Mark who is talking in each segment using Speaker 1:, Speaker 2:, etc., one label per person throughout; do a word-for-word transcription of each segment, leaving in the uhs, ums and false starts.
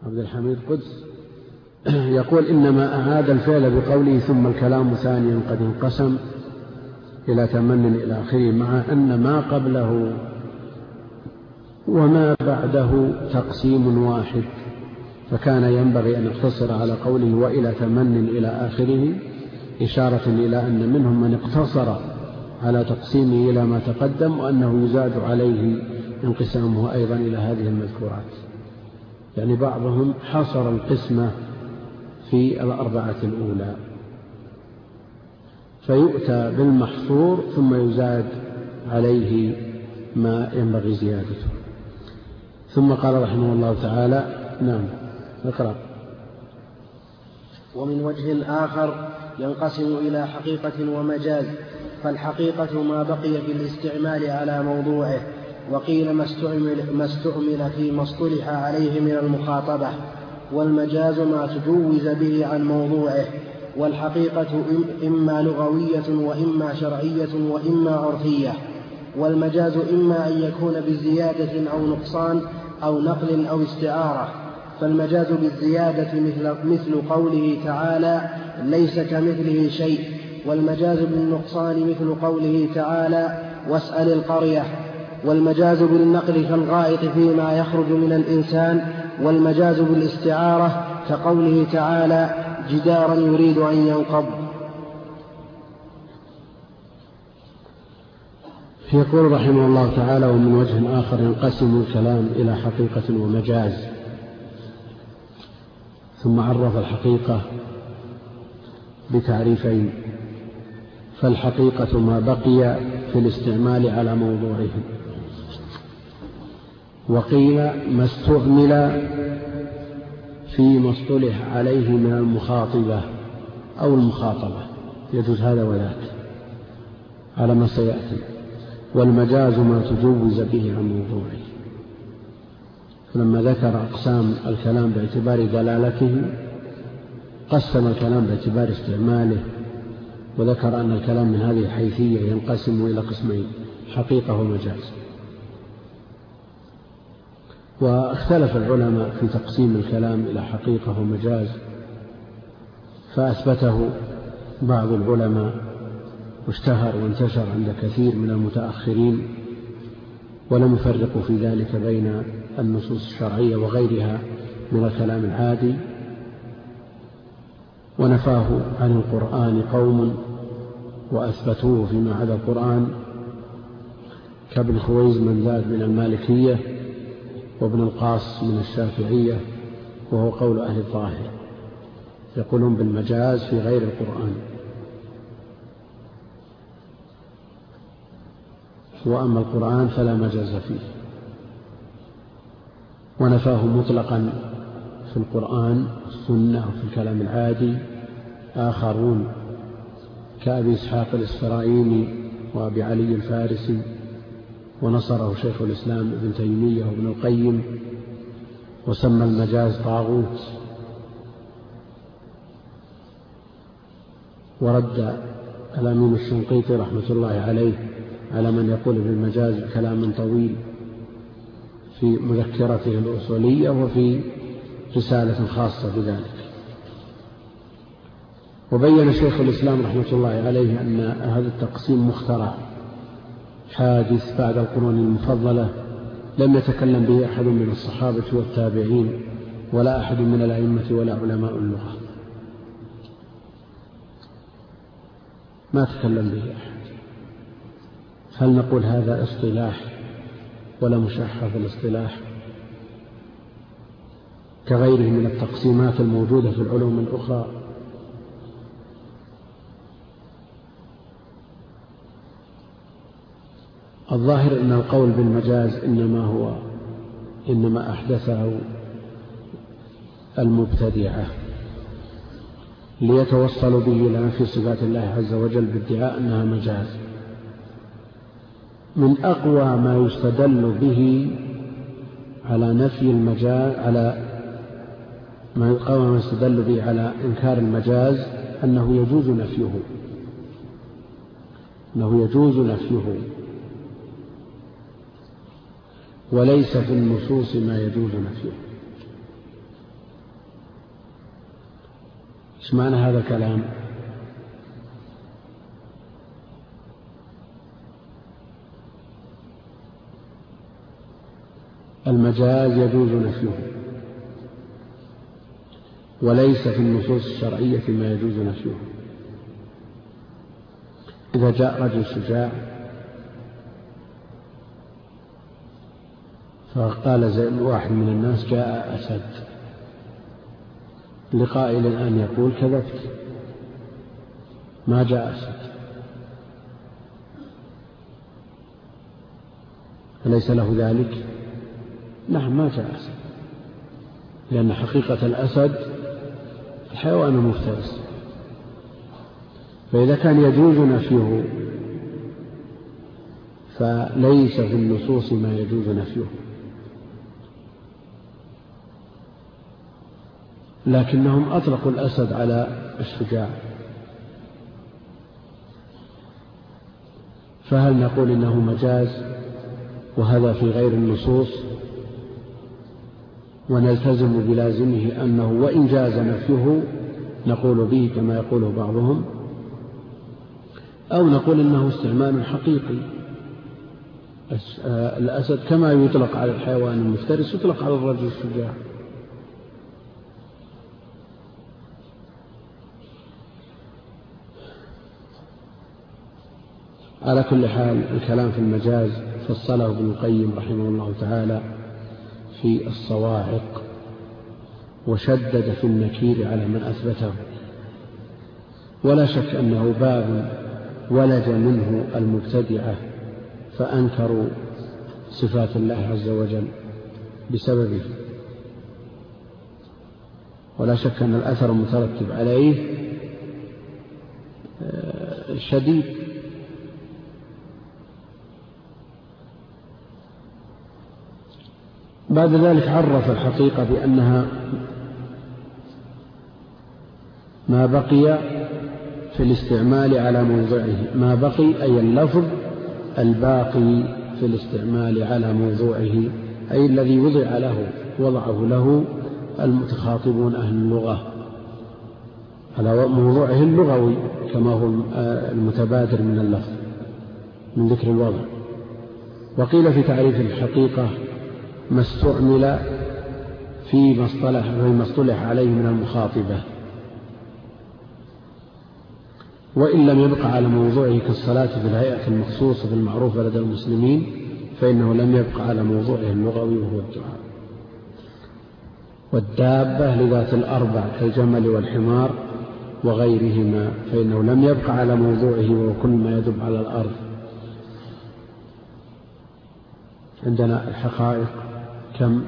Speaker 1: عبد الحميد قدس يقول إنما أعاد الفعل بقوله ثم الكلام ثانيا قد انقسم إلى تمن إلى آخره، مع أن ما قبله وما بعده تقسيم واحد، فكان ينبغي أن يقتصر على قوله وإلى تمن إلى آخره، إشارة إلى أن منهم من اقتصر على تقسيمه إلى ما تقدم، وأنه يزاد عليه انقسامه أيضا إلى هذه المذكورات. يعني بعضهم حصر القسمة في الأربعة الأولى، فيؤتى بالمحصور ثم يزاد عليه ما ينبغي زيادته. ثم قال رحمه الله تعالى: نعم اقرأ.
Speaker 2: ومن وجه آخر ينقسم إلى حقيقة ومجاز، فالحقيقة ما بقي في الاستعمال على موضوعه، وقيل ما استعمل, ما استعمل فيما اصطلح عليه من المخاطبة، والمجاز ما تجوز به عن موضوعه. والحقيقة إما لغوية وإما شرعية وإما عرفية، والمجاز إما أن يكون بزيادة أو نقصان أو نقل أو استعارة. فالمجاز بالزيادة مثل, مثل قوله تعالى ليس كمثله شيء، والمجاز بالنقصان مثل قوله تعالى واسأل القرية. والمجاز بالنقل كالغائط فيما يخرج من الإنسان. والمجاز بالاستعارة كقوله تعالى جدارا يريد أن ينقض.
Speaker 1: يقول رحمه الله تعالى: ومن وجه آخر ينقسم الكلام إلى حقيقة ومجاز. ثم عرف الحقيقة بتعريفين: فالحقيقة ما بقي في الاستعمال على موضوعه، وقيل ما استعمل فيما اصطلح عليه من المخاطبة أو المخاطبة، يجوز هذا وذاك على ما سيأتي. والمجاز ما تجوز به عن موضوعه. فلما ذكر أقسام الكلام باعتبار دلالته قسم الكلام باعتبار استعماله، وذكر أن الكلام من هذه الحيثية ينقسم إلى قسمين: حقيقة ومجاز. واختلف العلماء في تقسيم الكلام إلى حقيقة ومجاز، فأثبته بعض العلماء واشتهر وانتشر عند كثير من المتأخرين، ولم يفرقوا في ذلك بين النصوص الشرعية وغيرها من الكلام العادي. ونفاه عن القرآن قوم وأثبتوه فيما عدا القرآن، كابن خويز من ذات من المالكية، وابن القاص من الشافعية، وهو قول أهل الظاهر، يقولون بالمجاز في غير القرآن. وأما القرآن فلا مجاز فيه. ونفاه مطلقا في القرآن السنة وفي الكلام العادي آخرون كأبي إسحاق الإسفرايني وأبي علي الفارسي، ونصره شيخ الإسلام ابن تيمية وابن القيم، وسمى المجاز طاغوت. ورد الأمين الشنقيطي رحمة الله عليه على من يقول بالمجاز كلام طويل في مذكرته الأصولية وفي رسالة خاصة بذلك. وبين شيخ الإسلام رحمة الله عليه أن هذا التقسيم مخترع حادث بعد القرون المفضلة، لم يتكلم به أحد من الصحابة والتابعين ولا أحد من الأئمة ولا علماء اللغة، ما تكلم به أحد. هل نقول هذا اصطلاح ولا مشحة في الاصطلاح كغيره من التقسيمات الموجودة في العلوم الأخرى؟ الظاهر أن القول بالمجاز إنما هو إنما أحدثه المبتدعة ليتوصلوا به إلى نفي صفات الله عز وجل بادعاء أنها مجاز. من أقوى ما يستدل به على نفي المجاز على ما أقوى ما يستدل به على إنكار المجاز أنه يجوز نفيه أنه يجوز نفيه وليس في النصوص ما يجوز نفيه. إيش معنى هذا الكلام؟ المجاز يجوز نفيه، وليس في النصوص الشرعية ما يجوز نفيه. إذا جاء رجل شجاع فقال زي واحد من الناس جاء أسد، لقائل الآن يقول كذبت، ما جاء أسد، أليس له ذلك؟ نعم ما جاء أسد، لأن حقيقة الأسد الحيوان المفترس، فإذا كان يجوز نفيه فليس في النصوص ما يجوز نفيه، لكنهم أطلقوا الأسد على الشجاع، فهل نقول إنه مجاز وهذا في غير النصوص ونلتزم بلازمه أنه وإن جاز نفيه نقول به كما يقوله بعضهم، أو نقول إنه استعمال حقيقي؟ الأسد كما يطلق على الحيوان المفترس يطلق على الرجل الشجاع. على كل حال الكلام في المجاز فصله ابن القيم رحمه الله تعالى في الصواعق، وشدد في النكير على من أثبته، ولا شك أنه باب ولج منه المبتدعة فأنكروا صفات الله عز وجل بسببه، ولا شك أن الأثر المترتب عليه شديد. بعد ذلك عرف الحقيقة بأنها ما بقي في الاستعمال على موضوعه، ما بقي أي اللفظ الباقي في الاستعمال على موضوعه، أي الذي وضع له وضعه له المتخاطبون أهل اللغة على موضوعه اللغوي كما هو المتبادر من اللفظ من ذكر الوضع. وقيل في تعريف الحقيقة ما استعمل فيما اصطلح فيما اصطلح عليه من المخاطبة، وإن لم يبق على موضوعه كالصلاة في الهيئة المخصوصة المعروفة لدى المسلمين فإنه لم يبق على موضوعه اللغوي وهو الدعاء. والدابة لذات الأربع كالجمل والحمار وغيرهما فإنه لم يبق على موضوعه وهو كل ما يدب على الأرض. عندنا الحقائق كم؟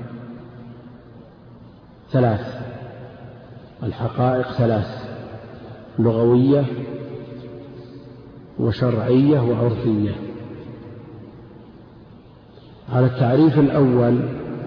Speaker 1: ثلاث. الحقائق ثلاث: لغوية وشرعية وعرفية. على التعريف الأول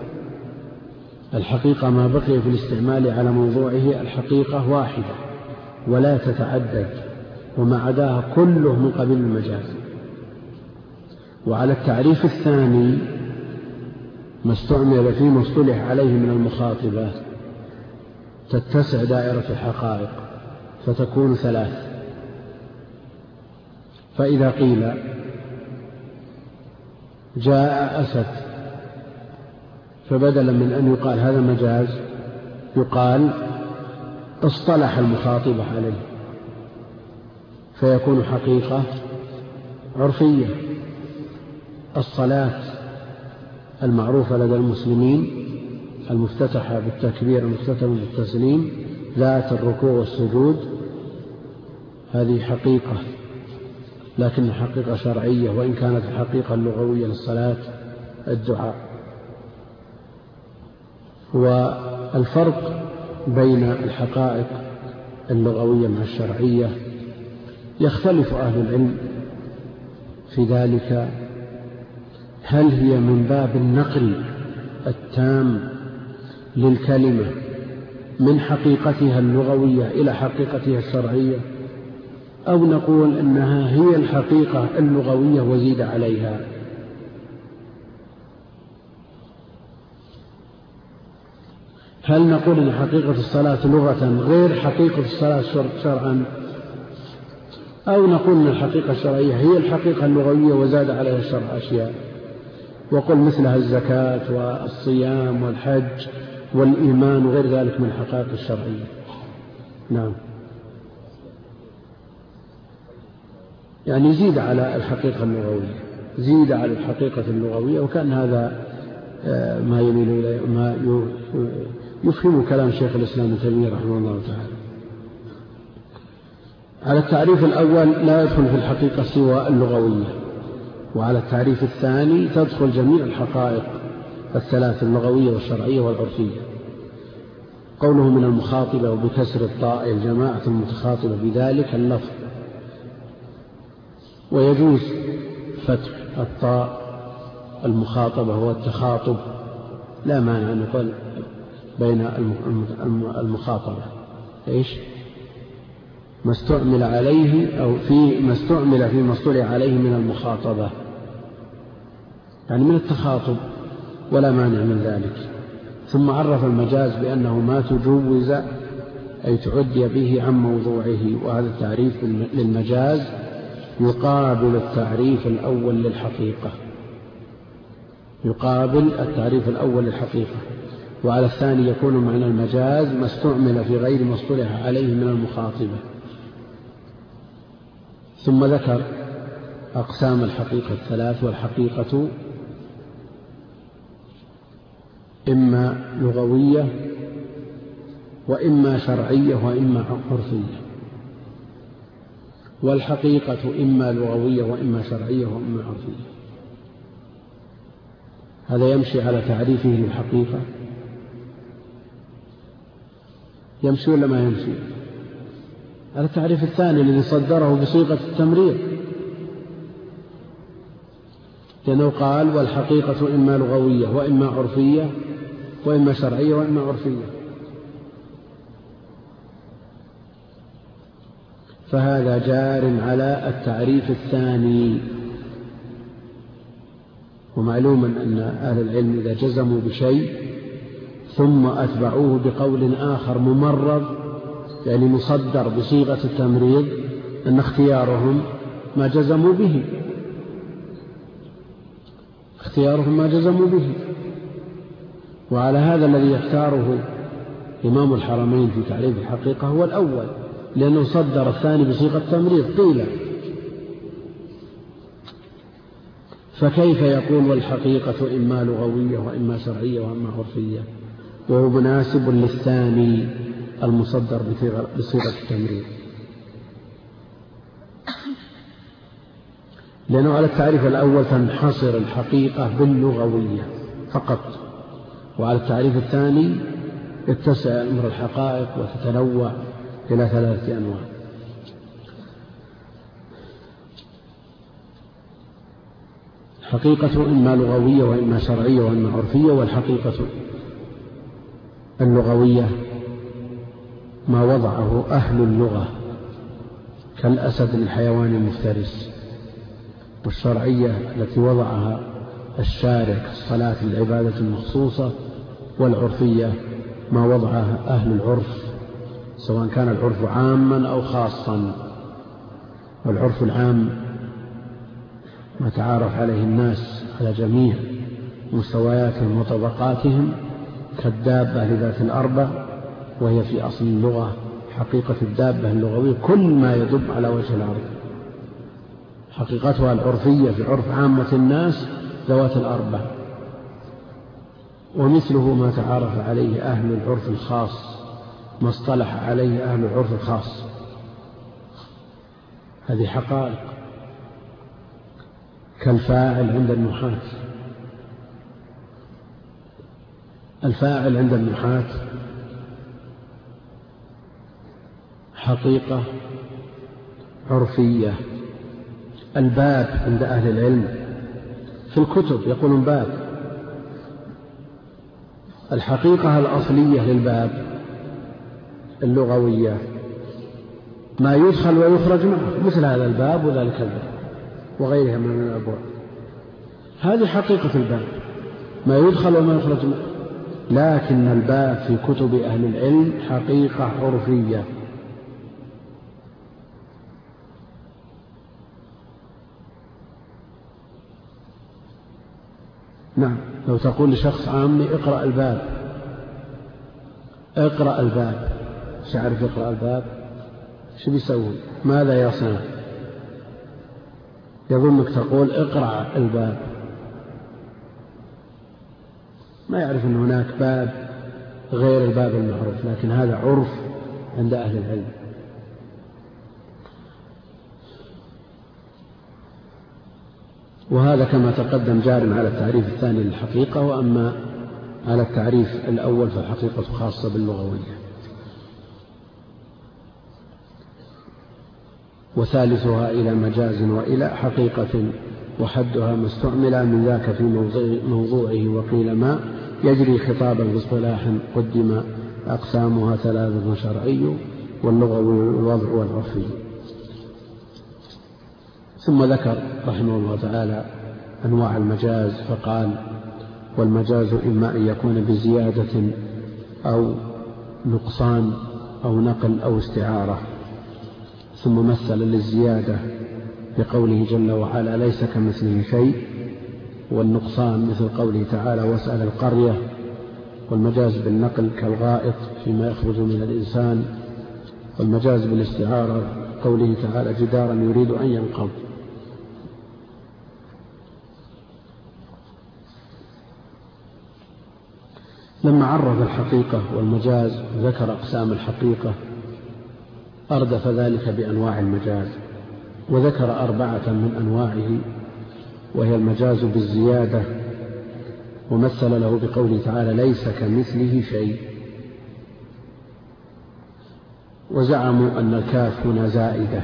Speaker 1: الحقيقة ما بقي في الاستعمال على موضوعه الحقيقة واحدة ولا تتعدد، وما عداها كله من قبيل المجاز. وعلى التعريف الثاني ما استعمل فيما اصطلح عليه من المخاطبة تتسع دائرة الحقائق فتكون ثلاث. فإذا قيل جاء أسد فبدلا من أن يقال هذا مجاز يقال اصطلح المخاطبة عليه فيكون حقيقة عرفية. الصلاة المعروفة لدى المسلمين المفتتحة بالتكبير المختتمة بالتسليم ذات الركوع والسجود هذه حقيقة، لكن حقيقة شرعية، وإن كانت الحقيقة اللغوية للصلاة الدعاء. والفرق بين الحقائق اللغوية مع الشرعية يختلف أهل العلم في ذلك، هل هي من باب النقل التام للكلمة من حقيقتها اللغوية إلى حقيقتها الشرعية، أو نقول إنها هي الحقيقة اللغوية وزيد عليها. هل نقول إن حقيقة الصلاة لغة غير حقيقة الصلاة شرعا، أو نقول إن الحقيقة الشرعية هي الحقيقة اللغوية وزاد عليها الشرع أشياء، وقل مثلها الزكاة والصيام والحج والإيمان وغير ذلك من الحقائق الشرعية؟ نعم، يعني زيد على الحقيقة اللغوية، زيد على الحقيقة اللغوية، وكان هذا ما يميل إليه ما يفهم كلام شيخ الإسلام ابن تيمية رحمه الله تعالى. على التعريف الأول لا يدخل في الحقيقة سوى اللغوية، وعلى التعريف الثاني تدخل جميع الحقائق الثلاث اللغوية والشرعية والعرفية. قوله من المخاطبة وبكسر الطاء الجماعة المتخاطبة بذلك اللفظ، ويجوز فتح الطاء المخاطبة هو التخاطب، لا مانع أن يقول بين المخاطبة إيش ما استعمل عليه أو في ما استعمل في ما اصطلح عليه من المخاطبة، يعني من التخاطب، ولا مانع من ذلك. ثم عرف المجاز بأنه ما تجوز أي تعدي به عن موضوعه، وهذا التعريف للمجاز يقابل التعريف الأول للحقيقة، يقابل التعريف الأول للحقيقة. وعلى الثاني يكون معنى المجاز ما استعمل في غير ما اصطلح عليه من المخاطبة. ثم ذكر أقسام الحقيقة الثلاث، والحقيقة إما لغوية وإما شرعية وإما عرفية، والحقيقة إما لغوية وإما شرعية وإما عرفية. هذا يمشي على تعريفه للحقيقة، يمشي ولا ما يمشي؟ على التعريف الثاني الذي صدره بصيغة التمريض، لأنه قال والحقيقة إما لغوية وإما عرفية وإما شرعية وإما عرفية، فهذا جار على التعريف الثاني. ومعلوم أن أهل العلم إذا جزموا بشيء ثم أتبعوه بقول آخر ممرض، يعني مصدر بصيغة التمريض، أن اختيارهم ما جزموا به، اختيارهم ما جزموا به. وعلى هذا الذي يختاره إمام الحرمين في تعريف الحقيقة هو الأول، لأنه صدر الثاني بصيغة التمريض قيل. فكيف يقول والحقيقة إما لغوية وإما شرعية وإما عرفية، وهو مناسب للثاني المصدر بصيغة التمريض؟ لأنه على التعريف الأول تنحصر الحقيقة باللغوية فقط، وعلى التعريف الثاني يتسع أمر الحقائق وتتنوع إلى ثلاثة أنواع. حقيقة إما لغوية وإما شرعية وإما عرفية. والحقيقة اللغوية ما وضعه أهل اللغة كالأسد للحيوان المفترس، والشرعية التي وضعها الشارع كالصلاة للعبادة المخصوصة، والعرفية ما وضعها أهل العرف سواء كان العرف عاما أو خاصا. والعرف العام ما تعارف عليه الناس على جميع مستوياتهم وطبقاتهم، كالدابة لذات الأربع، وهي في أصل اللغة حقيقة الدابة اللغوية كل ما يدب على وجه الأرض. حقيقتها العرفية في عرف عامة الناس ذوات الأربع، ومثله ما تعارف عليه أهل العرف الخاص، ما اصطلح عليه أهل العرف الخاص. هذه حقائق كالفاعل عند النحاة. الفاعل عند النحاة حقيقة عرفية. الباب عند أهل العلم في الكتب يقولون باب، الحقيقة الأصلية للباب اللغوية ما يدخل ويخرج معه، مثل هذا الباب وذلك الباب وغيرها من الأبواب. هذه حقيقة الباب، ما يدخل وما يخرج معه. لكن الباب في كتب أهل العلم حقيقة عرفية. نعم، لو تقول لشخص عامي اقرأ الباب اقرأ الباب مش عارف يقرأ الباب، شو بيسوي؟ ماذا يصنع؟ يظنك تقول اقرأ الباب، ما يعرف أن هناك باب غير الباب المعروف، لكن هذا عرف عند أهل العلم. وهذا كما تقدم جار على التعريف الثاني للحقيقة، وأما على التعريف الأول فالحقيقة خاصة باللغوية. وثالثها إلى مجاز وإلى حقيقة، وحدها ما استعمل من ذاك في موضوعه، وقيل ما يجري خطابا باصطلاح قدم أقسامها ثلاثة: شرعي واللغوي والوضع والعرفي. ثم ذكر رحمه الله تعالى أنواع المجاز فقال: والمجاز إما أن يكون بزيادة أو نقصان أو نقل أو استعارة. ثم مثل للزيادة بقوله جل وعلا: ليس كمثله شيء، والنقصان مثل قوله تعالى: واسأل القرية. والمجاز بالنقل كالغائط فيما يخرج من الإنسان. والمجاز بالاستعارة قوله تعالى: جدارا يريد أن ينقض. لما عرف الحقيقة والمجاز ذكر أقسام الحقيقة أردف ذلك بأنواع المجاز، وذكر أربعة من أنواعه، وهي المجاز بالزيادة، ومثل له بقوله تعالى: ليس كمثله شيء. وزعموا أن الكاف هنا زائدة،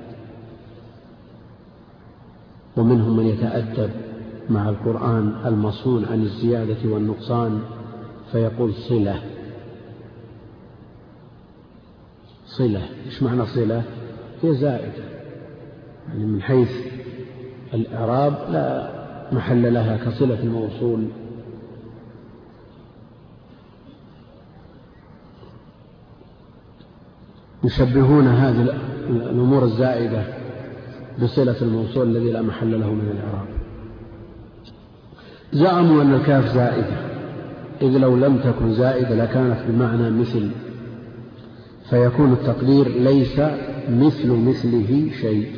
Speaker 1: ومنهم من يتأدب مع القرآن المصون عن الزيادة والنقصان فيقول صلة. صلة إيش معنى صلة؟ هي زائدة، يعني من حيث الإعراب لا محل لها كصلة الموصول. يشبهون هذه الأمور الزائدة بصلة الموصول الذي لا محل له من الإعراب. زعموا أن الكاف زائدة، إذ لو لم تكن زائدة لكانت بمعنى مثل، فيكون التقدير: ليس مثل مثله شيء.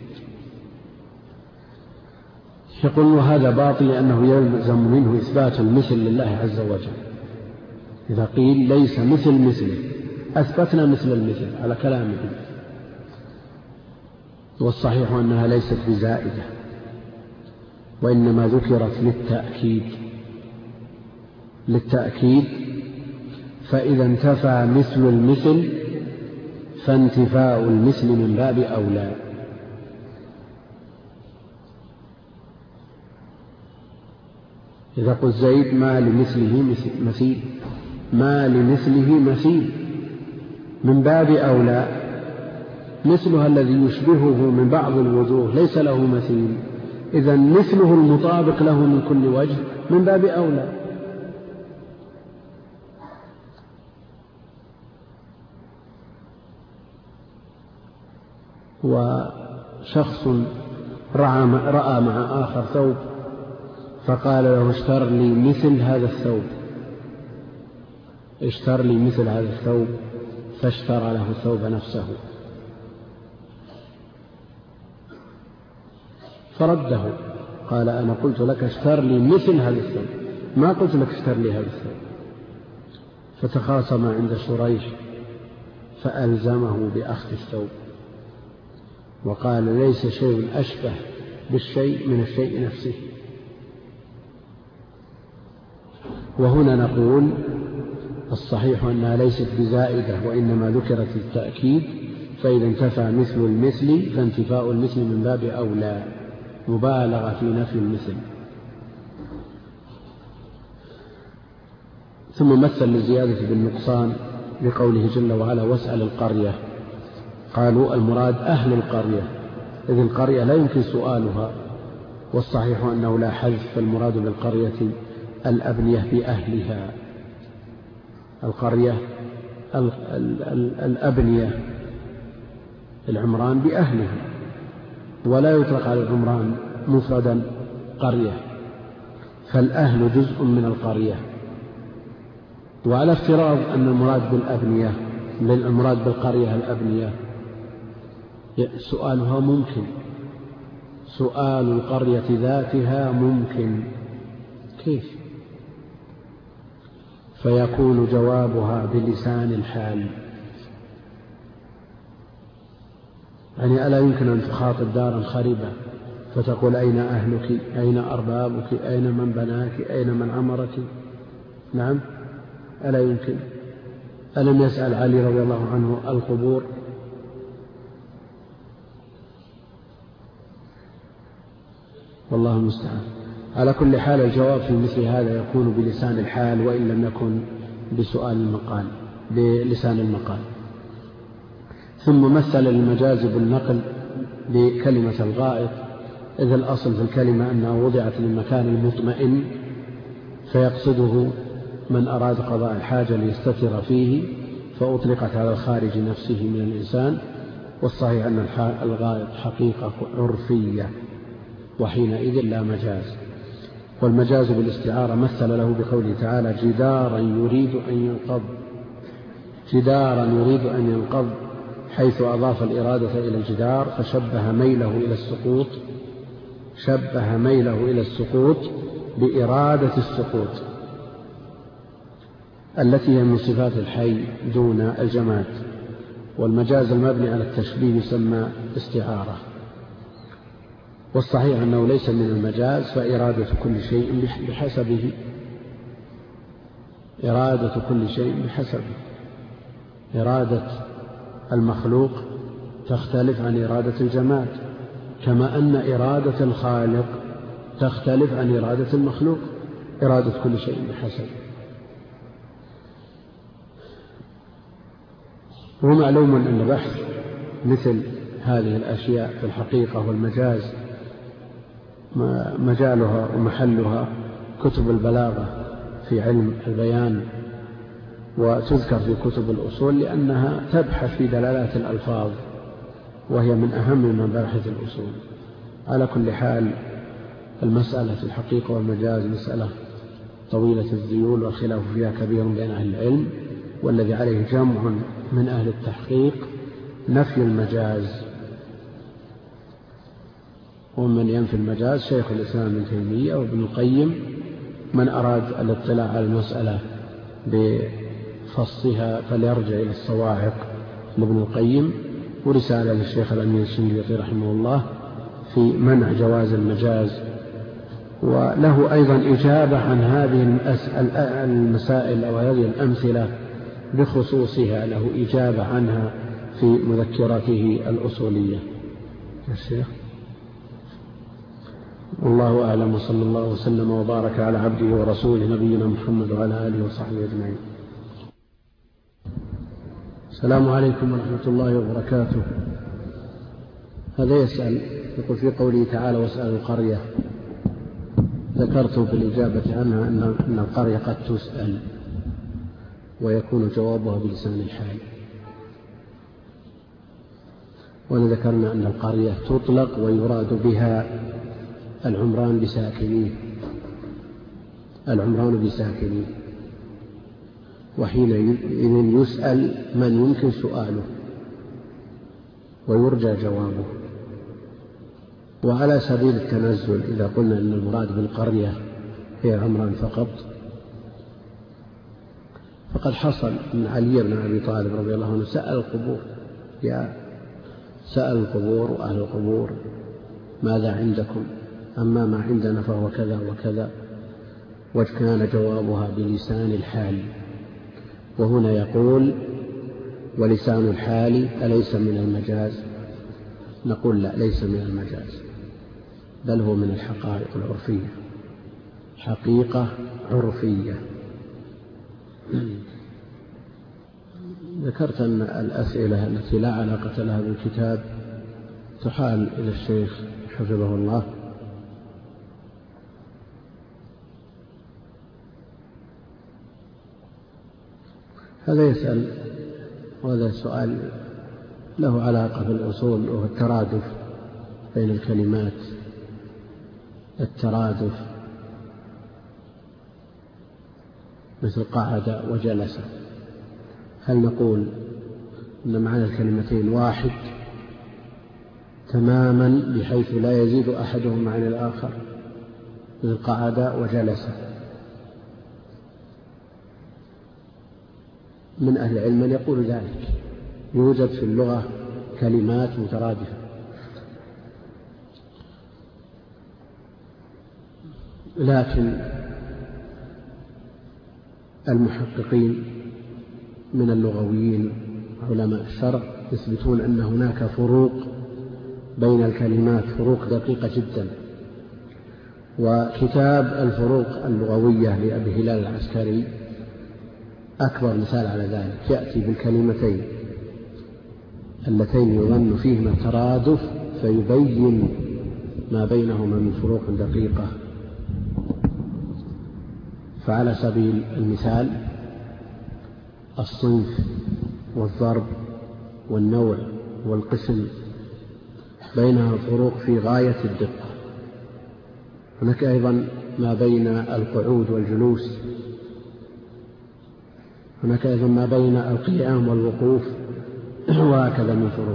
Speaker 1: يقول هذا باطل لأنه يلزم منه إثبات المثل لله عز وجل. إذا قيل ليس مثل مثله أثبتنا مثل المثل على كلامه، والصحيح أنها ليست بزائدة، وإنما ذكرت للتأكيد للتأكيد فإذا انتفى مثل المثل فانتفاء المثل من باب أولى. إذا قلت زيد ما لمثله مثيل ما لمثله مثيل من باب أولى، مثلها الذي يشبهه من بعض الوجوه ليس له مثيل، إذن مثله المطابق له من كل وجه من باب أولى. وشخص رأى مع آخر ثوب فقال له: اشتر لي مثل هذا الثوب اشتر لي مثل هذا الثوب فاشترى له الثوب نفسه، فرده قال: أنا قلت لك اشتر لي مثل هذا الثوب، ما قلت لك اشتر لي هذا الثوب. فتخاصم عند شريح فألزمه بأخذ الثوب، وقال: ليس شيء أشبه بالشيء من الشيء نفسه. وهنا نقول الصحيح أنها ليست بزائدة، وإنما ذكرت التأكيد، فإذا انتفى مثل المثل فانتفاء المثل من باب أولى، مبالغة في نفي المثل. ثم مثل للزيادة بالنقصان بقوله جل وعلا: واسأل القرية. قالوا المراد أهل القرية، إذ القرية لا يمكن سؤالها، والصحيح أنه لا حذف، فالمراد بالقرية الأبنية بأهلها، القرية الأبنية، العمران بأهله، ولا يطلق على العمران مفردا قرية، فالأهل جزء من القرية. وعلى افتراض أن المراد بالأبنية للمراد بالقرية الأبنية، سؤالها ممكن، سؤال القرية ذاتها ممكن، كيف؟ فيكون جوابها بلسان الحال. يعني ألا يمكن أن تخاطب دارا خربة فتقول أين أهلك، أين أربابك، أين من بناك، أين من عمرك؟ نعم، ألا يمكن؟ ألم يسأل علي رضي الله عنه القبور؟ والله المستعان. على كل حال الجواب في مثل هذا يكون بلسان الحال، وإن لم يكن بسؤال المقال بلسان المقال. ثم مثل المجاز بالنقل بكلمة الغائط، إذ الأصل في الكلمة أنها وضعت للمكان المطمئن، فيقصده من أراد قضاء الحاجة ليستتر فيه، فأطلقت على الخارج نفسه من الإنسان. والصحيح أن الغائط حقيقة عرفية، وحينئذ لا مجاز. والمجاز بالاستعارة مثل له بقوله تعالى جدارا يريد أن ينقض، جدارا يريد أن ينقض، حيث أضاف الإرادة إلى الجدار فشبه ميله إلى السقوط، شبه ميله إلى السقوط بإرادة السقوط التي هي من صفات الحي دون الجماد. والمجاز المبني على التشبيه يسمى استعارة. والصحيح أنه ليس من المجاز، فإرادة كل شيء بحسبه، إرادة كل شيء بحسبه. إرادة المخلوق تختلف عن إرادة الجماد، كما أن إرادة الخالق تختلف عن إرادة المخلوق. إرادة كل شيء بحسبه. ومعلوم أن بحث مثل هذه الأشياء في الحقيقة والمجاز مجالها ومحلها كتب البلاغة في علم البيان، وتذكر في كتب الأصول لأنها تبحث في دلالات الألفاظ، وهي من أهم مباحث الأصول. على كل حال المسألة في الحقيقة والمجاز مسألة طويلة الذيول، والخلاف فيها كبير بين أهل العلم، والذي عليه جمع من أهل التحقيق نفي المجاز. ومن ينفي المجاز شيخ الإسلام ابن تيمية وابن القيم. من أراد الاطلاع على المسألة بفصلها فليرجع إلى الصواعق لابن القيم، ورسالة للشيخ الأمين الشنقيطي رحمه الله في منع جواز المجاز، وله أيضا إجابة عن هذه المسائل أو هذه الأمثلة بخصوصها، له إجابة عنها في مذكرته الأصولية. الشيخ والله أعلم، وصلى الله وسلم وبارك على عبده ورسوله نبينا محمد وعلى آله وصحبه أجمعين. السلام عليكم ورحمة الله وبركاته. هذا يسأل يقول في قوله تعالى واسأل القرية، ذكرت في الإجابة عنها أن القرية قد تسأل ويكون جوابها بلسان الحال، وذكرنا أن القرية تطلق ويراد بها العمران بساكنيه، العمران بساكنيه، وحينئذ يسأل من يمكن سؤاله ويرجى جوابه. وعلى سبيل التنزل إذا قلنا أن المراد بالقرية هي عمران فقط، فقد حصل من علي بن أبي طالب رضي الله عنه سأل القبور، يا سأل القبور وأهل القبور ماذا عندكم؟ أما ما عندنا فهو كذا وكذا، وكان جوابها بلسان الحال. وهنا يقول ولسان الحال أليس من المجاز؟ نقول لا، ليس من المجاز، بل هو من الحقائق العرفية، حقيقة عرفية. ذكرت أن الأسئلة التي لا علاقة لها بالكتاب تحال إلى الشيخ حفظه الله. هذا يسأل، وهذا سؤال له علاقة بالأصول، وهو الترادف بين الكلمات، الترادف مثل قعد وجلس. هل نقول أن معنى الكلمتين واحد تماما بحيث لا يزيد أحدهما عن الآخر، مثل قعد وجلس؟ من أهل العلم من يقول ذلك، يوجد في اللغة كلمات مترادفة، لكن المحققين من اللغويين علماء الشرع يثبتون أن هناك فروق بين الكلمات، فروق دقيقة جدا. وكتاب الفروق اللغوية لأبي هلال العسكري أكبر مثال على ذلك، يأتي بالكلمتين اللتين يظن فيهما الترادف فيبين ما بينهما من فروق دقيقة. فعلى سبيل المثال الصنف والضرب والنوع والقسم بينها فروق في غاية الدقة. هناك أيضا ما بين القعود والجلوس، هناك أيضا ما بين القيام والوقوف، وهكذا من فروق.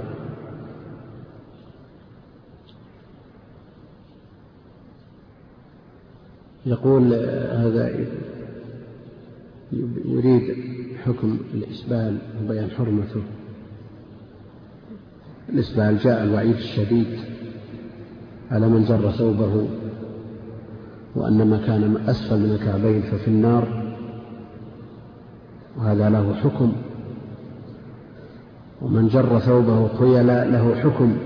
Speaker 1: يقول هذا يريد حكم الإسبال وبيان حرمته. الإسبال جاء الوعيد الشديد على من جر ثوبه، وأن ما كان أسفل من الكعبين ففي النار، وهذا له حكم. ومن جر ثوبه خيلا له حكم.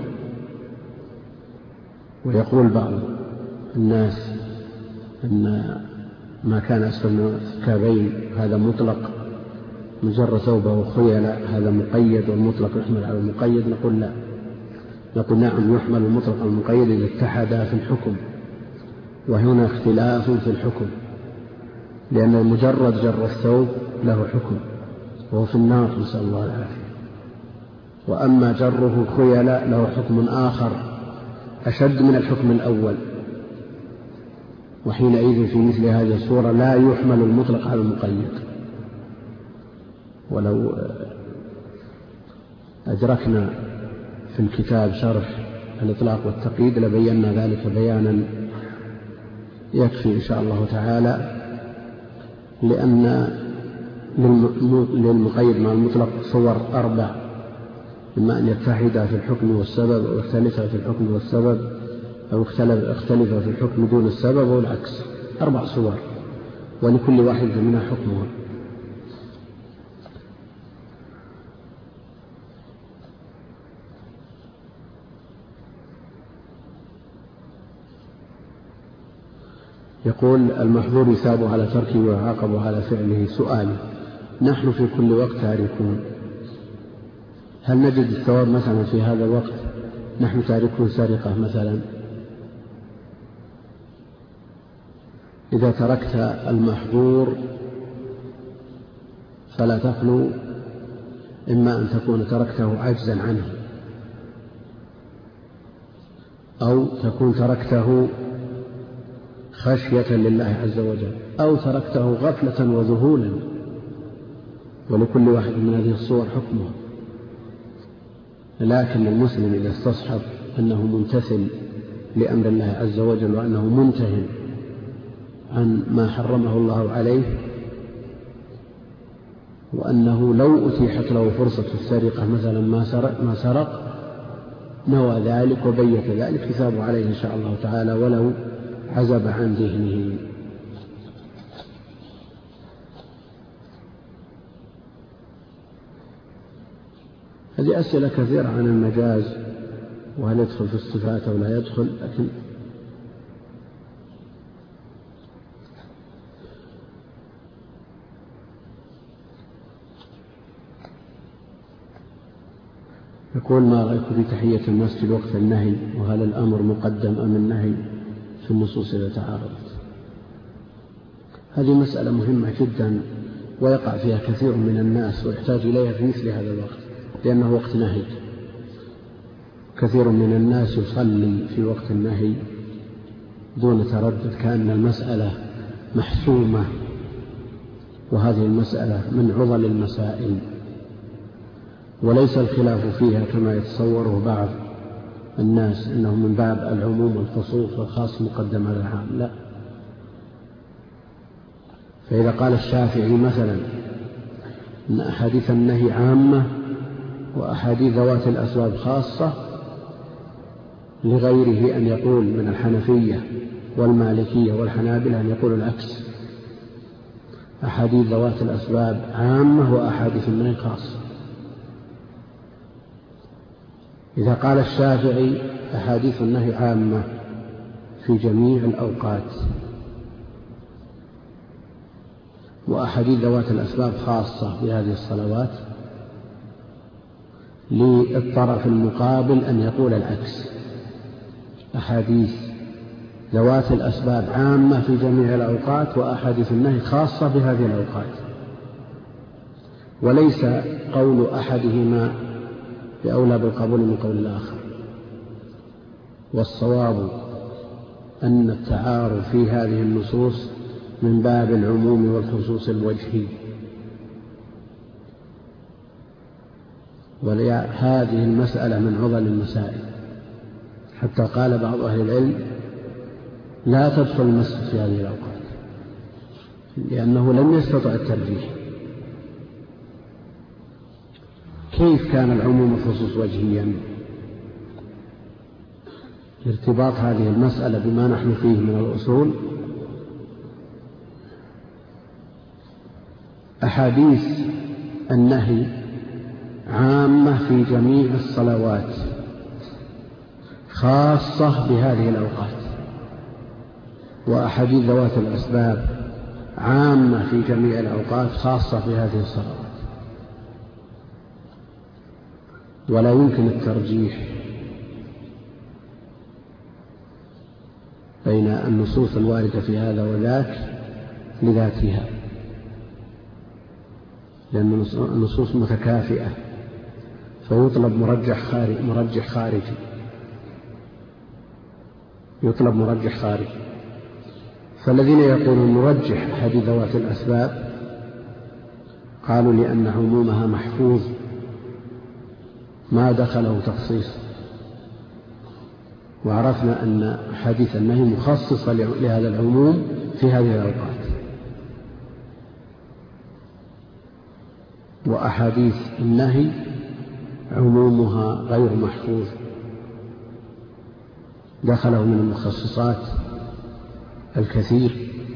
Speaker 1: ويقول بعض الناس أن ما كان أسفل من الكعبين هذا مطلق، من جر ثوبه خيلا هذا مقيد، والمطلق يحمل على المقيد. نقول لا، نقول نعم يحمل المطلق على المقيد إذا اتحدا في الحكم، وهنا اختلاف في الحكم، لأن مجرد جر الثوب له حكم وهو في النار، نسأل الله العافية. وأما جره خيلا له حكم آخر أشد من الحكم الأول، وحينئذ في مثل هذه الصورة لا يحمل المطلق على المقيد. ولو أدركنا في الكتاب شرح الإطلاق والتقييد لبينا ذلك بيانا يكفي إن شاء الله تعالى، لأن للمقيد مع المطلق صور أربع، إما أن يتحد في الحكم والسبب، أو يختلف في الحكم والسبب، أو اختلف في الحكم دون السبب، والعكس. أربع صور، ولكل واحد منها حكمها. يقول المحظور يثاب على تركه ويعاقب على فعله. سؤال: نحن في كل وقت تاركون، هل نجد الثواب مثلا في هذا الوقت نحن تاركون سرقة مثلا؟ إذا تركت المحظور فلا تخلو إما أن تكون تركته عجزا عنه، أو تكون تركته خشية لله عز وجل، أو تركته غفلة وذهولا، ولكل واحد من هذه الصور حكمه. لكن المسلم إذا استصحب أنه ممتثل لأمر الله عز وجل، وأنه منتهٍ عن ما حرمه الله عليه، وأنه لو أتيحت له فرصة السرقة مثلا ما سرق, ما سرق نوى ذلك وبيت ذلك، يثاب عليه إن شاء الله تعالى ولو عزب عن ذهنه. هذه أسئلة كثيرة عن المجاز، وهل يدخل في الصفات أو لا يدخل، لكن يقول: ما رأيك في تحية المسجد وقت النهي، وهل الأمر مقدم أم النهي في النصوص إذا تعارضت؟ هذه مسألة مهمة جدا ويقع فيها كثير من الناس ويحتاج إليها في مثل هذا الوقت، لأنه وقت نهي. كثير من الناس يصلي في وقت النهي دون تردد، كأن المسألة محسومة، وهذه المسألة من عضل المسائل، وليس الخلاف فيها كما يتصوره بعض الناس أنه من باب العموم والخصوص والخاص مقدم على العام، لا. فإذا قال الشافعي مثلا أن أحاديث النهي عامة وأحاديث ذوات الأسباب خاصة، لغيره أن يقول من الحنفية والمالكية والحنابلة أن يقول العكس، أحاديث ذوات الأسباب عامة وأحاديث النهي خاصة. إذا قال الشافعي أحاديث النهي عامة في جميع الأوقات وأحاديث ذوات الأسباب خاصة بهذه الصلوات، للطرف المقابل أن يقول العكس، أحاديث ذوات الأسباب عامة في جميع الأوقات وأحاديث النهي خاصة بهذه الأوقات، وليس قول أحدهما بأولى بالقبول من قول الآخر. والصواب أن التعارض في هذه النصوص من باب العموم والخصوص الوجهي، وهذه المسألة من عضل المسائل، حتى قال بعض أهل العلم لا تدخل المسجد في هذه الأوقات، لأنه لم يستطع الترجيح. كيف كان العموم والخصوص وجهيا؟ ارتباط هذه المسألة بما نحن فيه من الأصول، أحاديث النهي عامة في جميع الصلوات خاصة بهذه الأوقات، وأحاديث ذوات الأسباب عامة في جميع الأوقات خاصة بهذه الصلوات. ولا يمكن الترجيح بين النصوص الواردة في هذا وذاك لذاتها، لأن النصوص متكافئة، فيطلب مرجح خارجي مرجح خارجي يطلب مرجح خارجي. فالذين يقولون نرجح أحاديث ذوات الأسباب قالوا لأن عمومها محفوظ ما دخله تخصيص، وعرفنا أن حديث النهي مخصصة لهذا العموم في هذه الأوقات. وأحاديث النهي عمومها غير محفوظ دخله من المخصصات الكثير،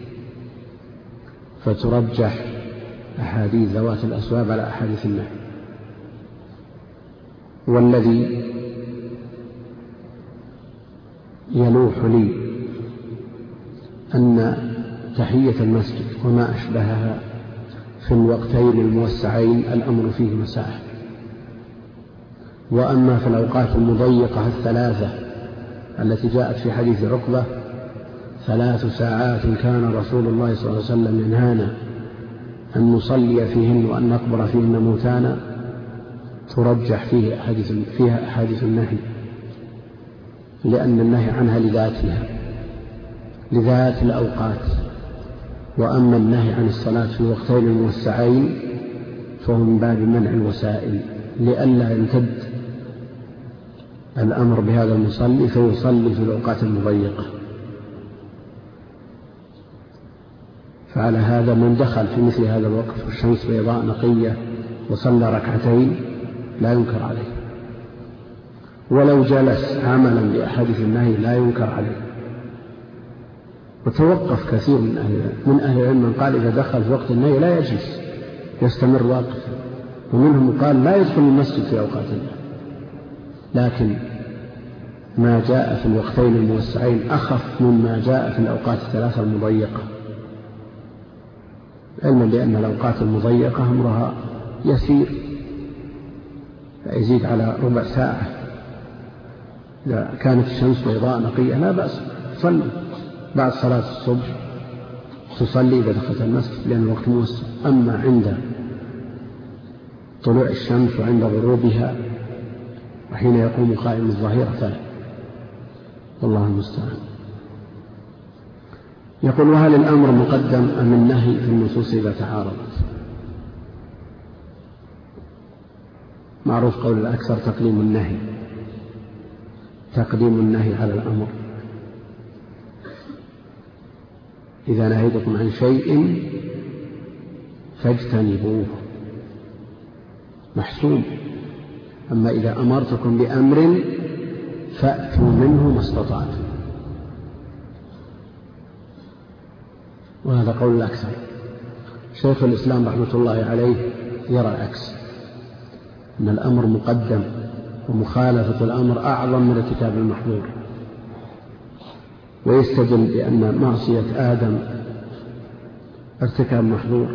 Speaker 1: فترجح أحاديث ذوات الأسباب على أحاديث النهي. والذي يلوح لي أن تحية المسجد وما أشبهها في الوقتين الموسعين الأمر فيه مساحة، وأما في الأوقات المضيقة الثلاثة التي جاءت في حديث عقبة ثلاث ساعات كان رسول الله صلى الله عليه وسلم ينهانا أن نصلي فيهن وأن نقبر فيهن موتانا، ترجح فيه أحاديث فيها أحاديث النهي، لأن النهي عنها لذاتها لذات الأوقات. وأما النهي عن الصلاة في وقتين الموسعين فهو من باب منع الوسائل، لئلا يمتد الأمر بهذا المصلي فيصلي في الأوقات المضيقة. فعلى هذا من دخل في مثل هذا الوقت والشمس بيضاء نقية وصلى ركعتين لا ينكر عليه، ولو جلس عملا بأحاديث النهي لا ينكر عليه. وتوقف كثير من أهل من أهل العلم من قال إذا دخل في وقت النهي لا يجلس يستمر واقفا، ومنهم قال لا يدخل المسجد في أوقات النهي. لكن ما جاء في الوقتين الموسعين أخف مما جاء في الأوقات الثلاثة المضيقة، علما بأن الأوقات المضيقة أمرها يسير يزيد على ربع ساعة. إذا كانت الشمس بيضاء نقية لا بأس، صلي بعد صلاة الصبح تصلي إذا دخلت المسجد لأن الوقت موسع. أما عند طلوع الشمس وعند غروبها وحين يقوم قائم الظهيرة فلا. والله المستعان. يقول: وهل الأمر مقدم أم النهي في النصوص إذا تعارضت؟ معروف قول الأكثر تقديم النهي تقديم النهي على الأمر. إذا نهيتكم عن شيء فاجتنبوه، محسوم. أما إذا أمرتكم بأمر فأتوا منه ما استطعتم، وهذا قول الأكثر. شيخ الإسلام رحمة الله عليه يرى العكس، أن الأمر مقدم ومخالفة الأمر أعظم من ارتكاب المحظور، ويستدل بأن معصية آدم ارتكاب محظور،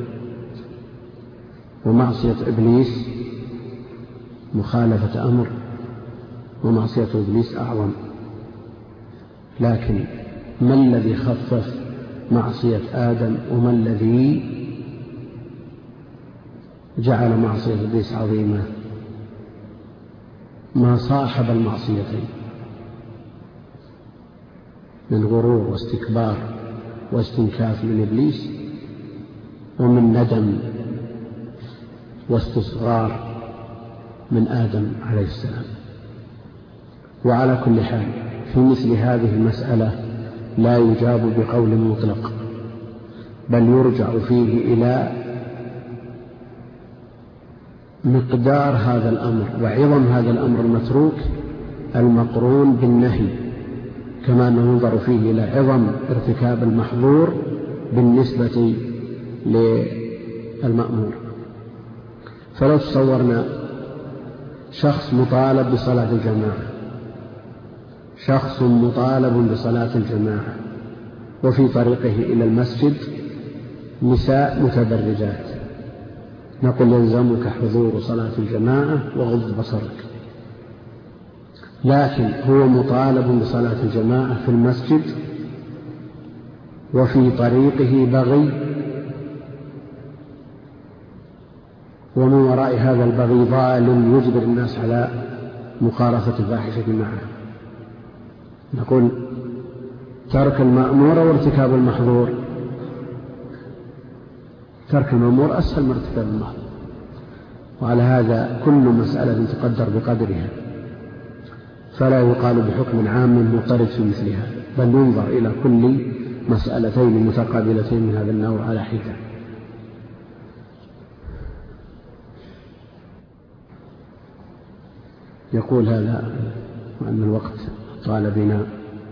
Speaker 1: ومعصية إبليس مخالفة أمر، ومعصية إبليس أعظم. لكن ما الذي خفف معصية آدم وما الذي جعل معصية إبليس عظيمة؟ ما صاحب المعصيتين من غرور واستكبار واستنكاف من إبليس، ومن ندم واستصغار من آدم عليه السلام. وعلى كل حال في مثل هذه المسألة لا يجاب بقول مطلق، بل يرجع فيه إلى مقدار هذا الأمر وعظم هذا الأمر المتروك المقرون بالنهي، كما أنه ينظر فيه إلى عظم ارتكاب المحظور بالنسبة للمأمور. فلو تصورنا شخص مطالب بصلاة الجماعة شخص مطالب بصلاة الجماعة وفي طريقه إلى المسجد نساء متبرجات، نقول يلزمك حضور صلاة الجماعة وغض بصرك. لكن هو مطالب بصلاة الجماعة في المسجد وفي طريقه بغي، ومن وراء هذا البغي ضال يجبر الناس على مقارفة الفاحشة معه. نقول ترك المأمور وارتكاب المحظور. ترك المأمور أسهل من ارتكاب المحظور، وعلى هذا كل مسألة تقدر بقدرها، فلا يقال بحكم عام مضطرد في مثلها، بل ينظر إلى كل مسألتين متقابلتين من هذا النوع على حدة. يقول هذا وأن الوقت طال بنا،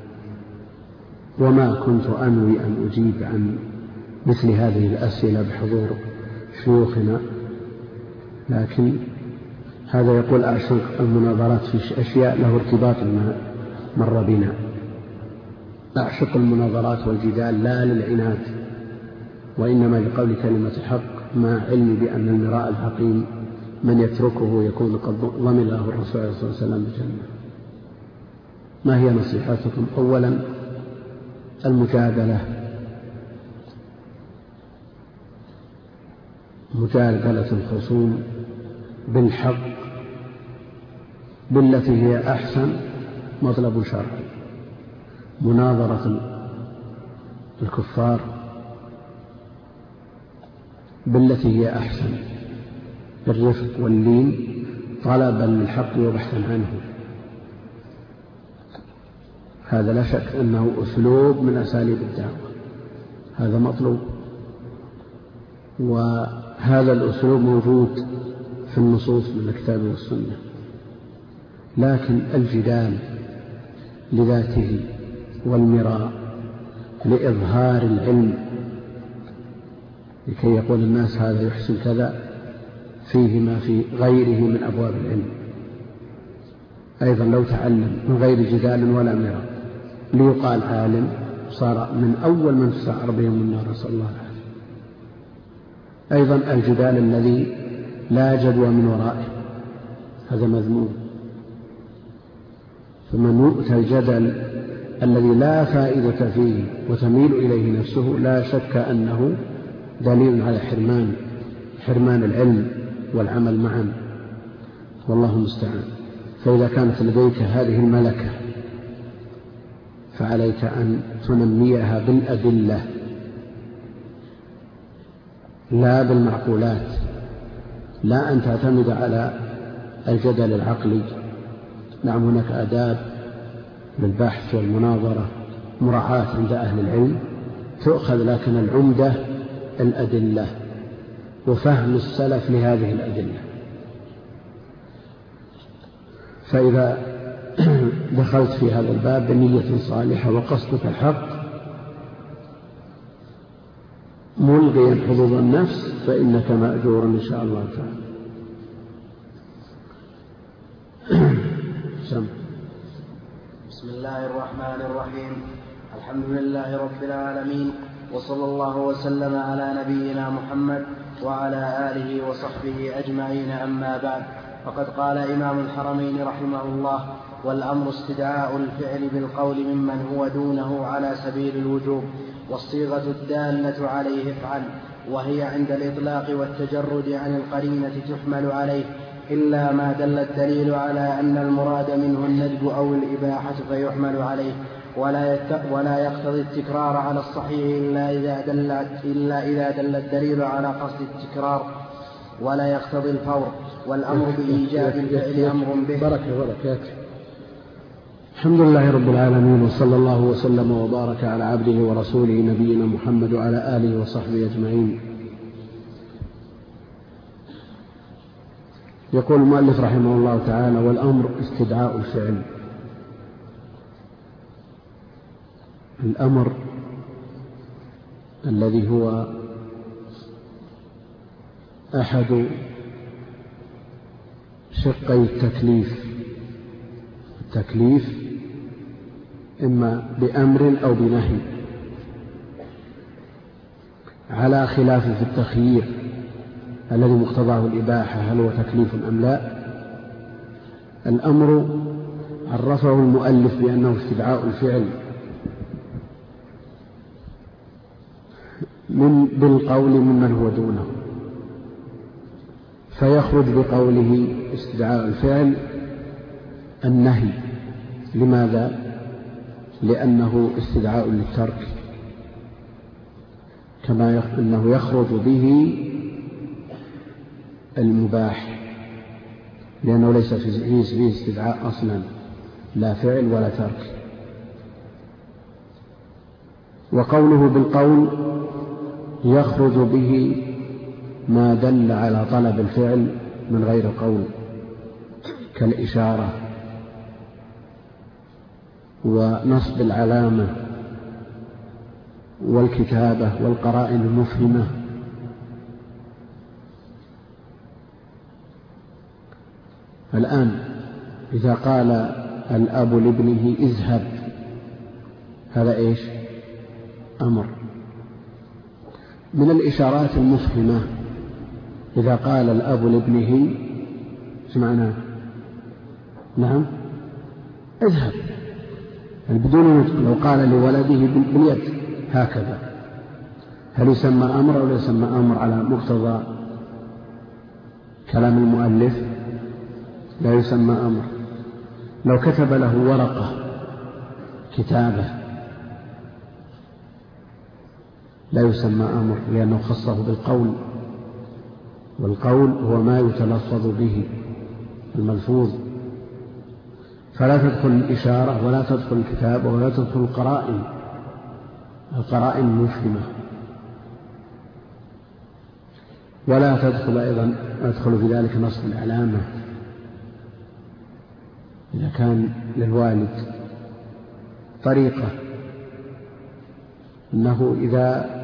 Speaker 1: وما كنت أنوي أن أجيب عن مثل هذه الأسئلة بحضور شيوخنا، لكن هذا يقول أعشق المناظرات في أشياء له ارتباط ما مر بنا. أعشق المناظرات والجدال لا للعناد، وإنما لقول كلمة الحق، مع علمي بأن المراء الحقيم من يتركه يكون قد ضمن له الرسول صلى الله عليه وسلم بالجنة. ما هي نصيحتكم؟ أولا المجادلة، مجادلة الخصوم بالحق بالتي هي أحسن مطلب شرعي. مناظرة الكفار بالتي هي أحسن بالرفق واللين طلبا للحق وبحثا عنه، هذا لا شك أنه أسلوب من أساليب الدعوة، هذا مطلوب، وهذا الأسلوب موجود في النصوص من الكتاب والسنة. لكن الجدال لذاته والمراء لإظهار العلم لكي يقول الناس هذا يحسن كذا فيه ما في غيره من أبواب العلم، أيضا لو تعلم من غير جدال ولا مراء ليقال عالم صار من أول من تسعر بهم النار، نسأل الله العافية. أيضا الجدال الذي لا جدوى من ورائه هذا مذموم، فمن يؤتى الجدل الذي لا فائدة فيه وتميل إليه نفسه لا شك أنه دليل على حرمان حرمان العلم والعمل معا، والله المستعان. فإذا كانت لديك هذه الملكة فعليك أن تنميها بالأدلة لا بالمعقولات، لا أن تعتمد على الجدل العقلي. نعم هناك آداب للبحث والمناظرة مراعاة عند أهل العلم تؤخذ، لكن العمدة الأدلة وفهم السلف لهذه الأدلة. فإذا دخلت في هذا الباب بنية صالحة وقصدك الحق ملغيا حظوظ النفس فإنك مأجور إن شاء الله تعالى.
Speaker 2: بسم الله الرحمن الرحيم. الحمد لله رب العالمين، وصلى الله وسلم على نبينا محمد وعلى آله وصحبه أجمعين. أما بعد، فقد قال إمام الحرمين رحمه الله: والأمر استدعاء الفعل بالقول ممن هو دونه على سبيل الوجوب، والصيغة الدالة عليه افعل، وهي عند الإطلاق والتجرد عن القرينة تحمل عليه، إلا ما دل الدليل على أن المراد منه الندب أو الإباحة فيحمل عليه، ولا ولا يقتضي التكرار على الصحيح إلا إذا دل إلا إذا دل الدليل على قصد التكرار، ولا يقتضي الفور. والأمر بإيجاب الفعل أمر به.
Speaker 1: بركة بركة. الحمد لله رب العالمين، وصلى الله وسلم وبارك على عبده ورسوله نبينا محمد وعلى آله وصحبه أجمعين. يقول المؤلف رحمه الله تعالى: والأمر استدعاء الفعل. الأمر الذي هو أحد شقي التكليف، التكليف إما بأمر أو بنهي، على خلاف في التخيير الذي مقتضاه الإباحة هل هو تكليف أم لا. الأمر عرفه المؤلف بأنه استدعاء الفعل من بالقول ممن هو دونه، فيخرج بقوله استدعاء الفعل النهي. لماذا؟ لأنه استدعاء للترك، كما أنه يخرج به المباح، لأنه ليس فيه استدعاء أصلا، لا فعل ولا ترك. وقوله بالقول يخرج به ما دل على طلب الفعل من غير قول، كالإشارة ونصب العلامة والكتابة والقرائن المفهمة. الآن إذا قال الأب لابنه اذهب، هذا إيش؟ أمر. من الإشارات المفهمة إذا قال الأب لابنه سمعنا نعم اذهب، بدون نطق. لو قال لولده باليد هكذا، هل يسمى أمر أو لا يسمى أمر على مقتضى كلام المؤلف؟ لا يسمى أمر. لو كتب له ورقة كتابة لا يسمى أمر، لأنه خصه بالقول، والقول هو ما يتلفظ به الملفوظ. فلا تدخل الإشارة ولا تدخل الكتابة ولا تدخل القرائن، القرائن المفهمة. ولا تدخل أيضا أدخل في ذلك نصب العلامة إذا كان للوالد طريقة أنه إذا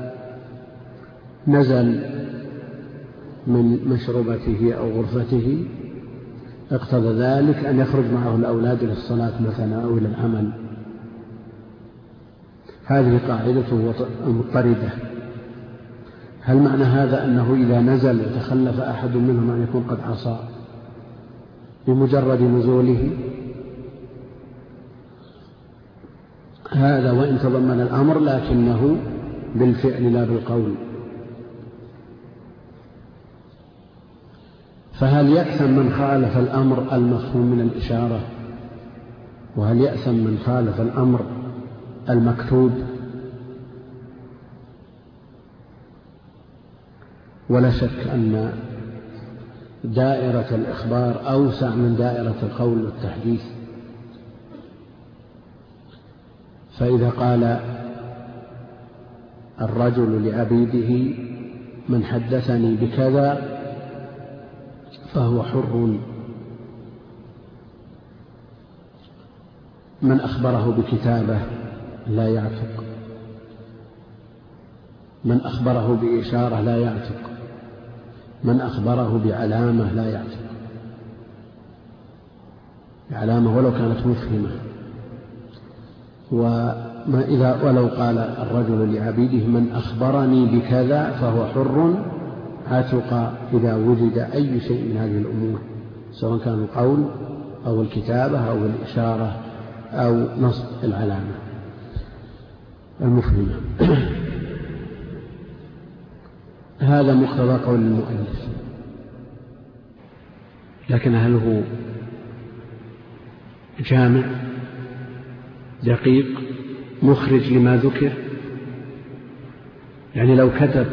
Speaker 1: نزل من مشروبته أو غرفته اقتضى ذلك أن يخرج معه الأولاد للصلاة مثلا أو إلى العمل. هذه قاعدته مضطردة. هل معنى هذا أنه إذا نزل وتخلف أحد منهم أن يكون قد عصى بمجرد نزوله؟ هذا وإن تضمن الأمر لكنه بالفعل لا بالقول. فهل يأثم من خالف الأمر المفهوم من الإشارة؟ وهل يأثم من خالف الأمر المكتوب؟ ولا شك أن دائرة الإخبار أوسع من دائرة القول والتحديث. فإذا قال الرجل لعبيده من حدثني بكذا فهو حر، من أخبره بكتابة لا يعتق، من أخبره بإشارة لا يعتق، من أخبره بعلامة لا يعتق، بعلامة ولو كانت مفهمة. وما إذا ولو قال الرجل لعبيده من أخبرني بكذا فهو حر، عتق إذا وجد أي شيء من هذه الأمور، سواء كان القول أو الكتابة أو الإشارة أو نصب العلامة المفهمة. هذا مقتضى قول المؤلف. لكن هل هو جامع دقيق مخرج لما ذكر؟ يعني لو كتب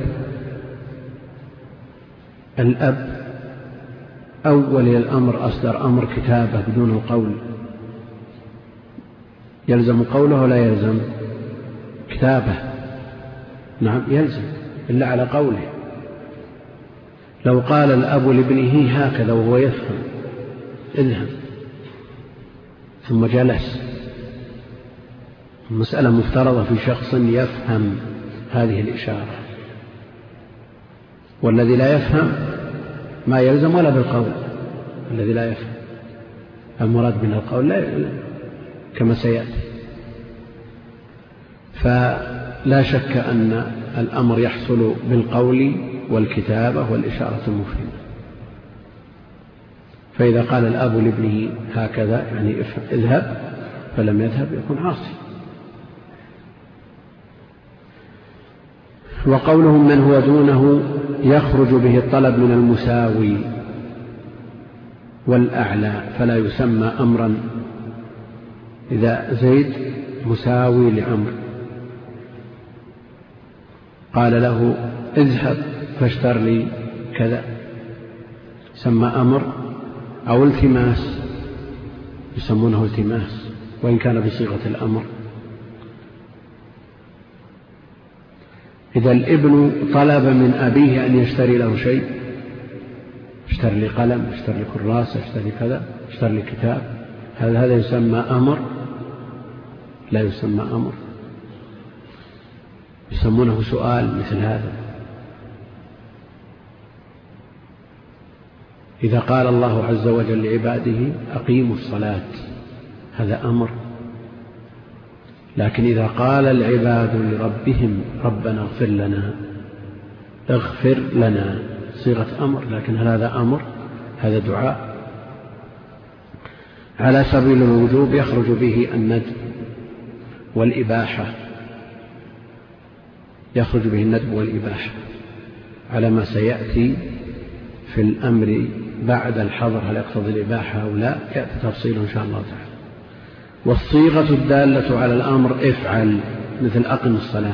Speaker 1: الأب أو ولي الأمر أصدر أمر كتابة بدون القول، يلزم قوله ولا يلزم كتابة؟ نعم يلزم، إلا على قوله. لو قال الأب لابنه هكذا وهو يفهم اذهب، ثم جلس، المسألة مفترضة في شخص يفهم هذه الإشارة، والذي لا يفهم ما يلزم ولا بالقول. الذي لا يفهم المراد من القول لا كما سيأتي. فلا شك أن الأمر يحصل بالقول والكتابة والإشارة المفهمة. فإذا قال الأب لابنه هكذا يعني اذهب فلم يذهب يكون عاصي. وقولهم من هو دونه يخرج به الطلب من المساوي والأعلى، فلا يسمى أمرا. إذا زيد مساوي لعمر قال له اذهب فاشتر لي كذا يسمى أمر، أو التماس يسمونه التماس وإن كان بصيغة الأمر. إذا الابن طلب من أبيه أن يشتري له شيء، اشتري لي قلم، اشتري لي كراسة، اشتري لي كذا، اشتري لي كتاب، هذا هذا يسمى أمر؟ لا يسمى أمر، يسمونه سؤال مثل هذا. إذا قال الله عز وجل لعباده أقيموا الصلاة هذا أمر. لكن إذا قال العباد لربهم ربنا اغفر لنا اغفر لنا صيغة أمر، لكن هل هذا أمر؟ هذا دعاء. على سبيل الوجوب يخرج به الندب والإباحة، يخرج به الندب والإباحة على ما سيأتي في الأمر بعد الحظر، هل يقتضي الإباحة أو لا، يأتي تفصيل إن شاء الله تعالى. والصيغة الدالة على الأمر افعل، مثل أقم الصلاة.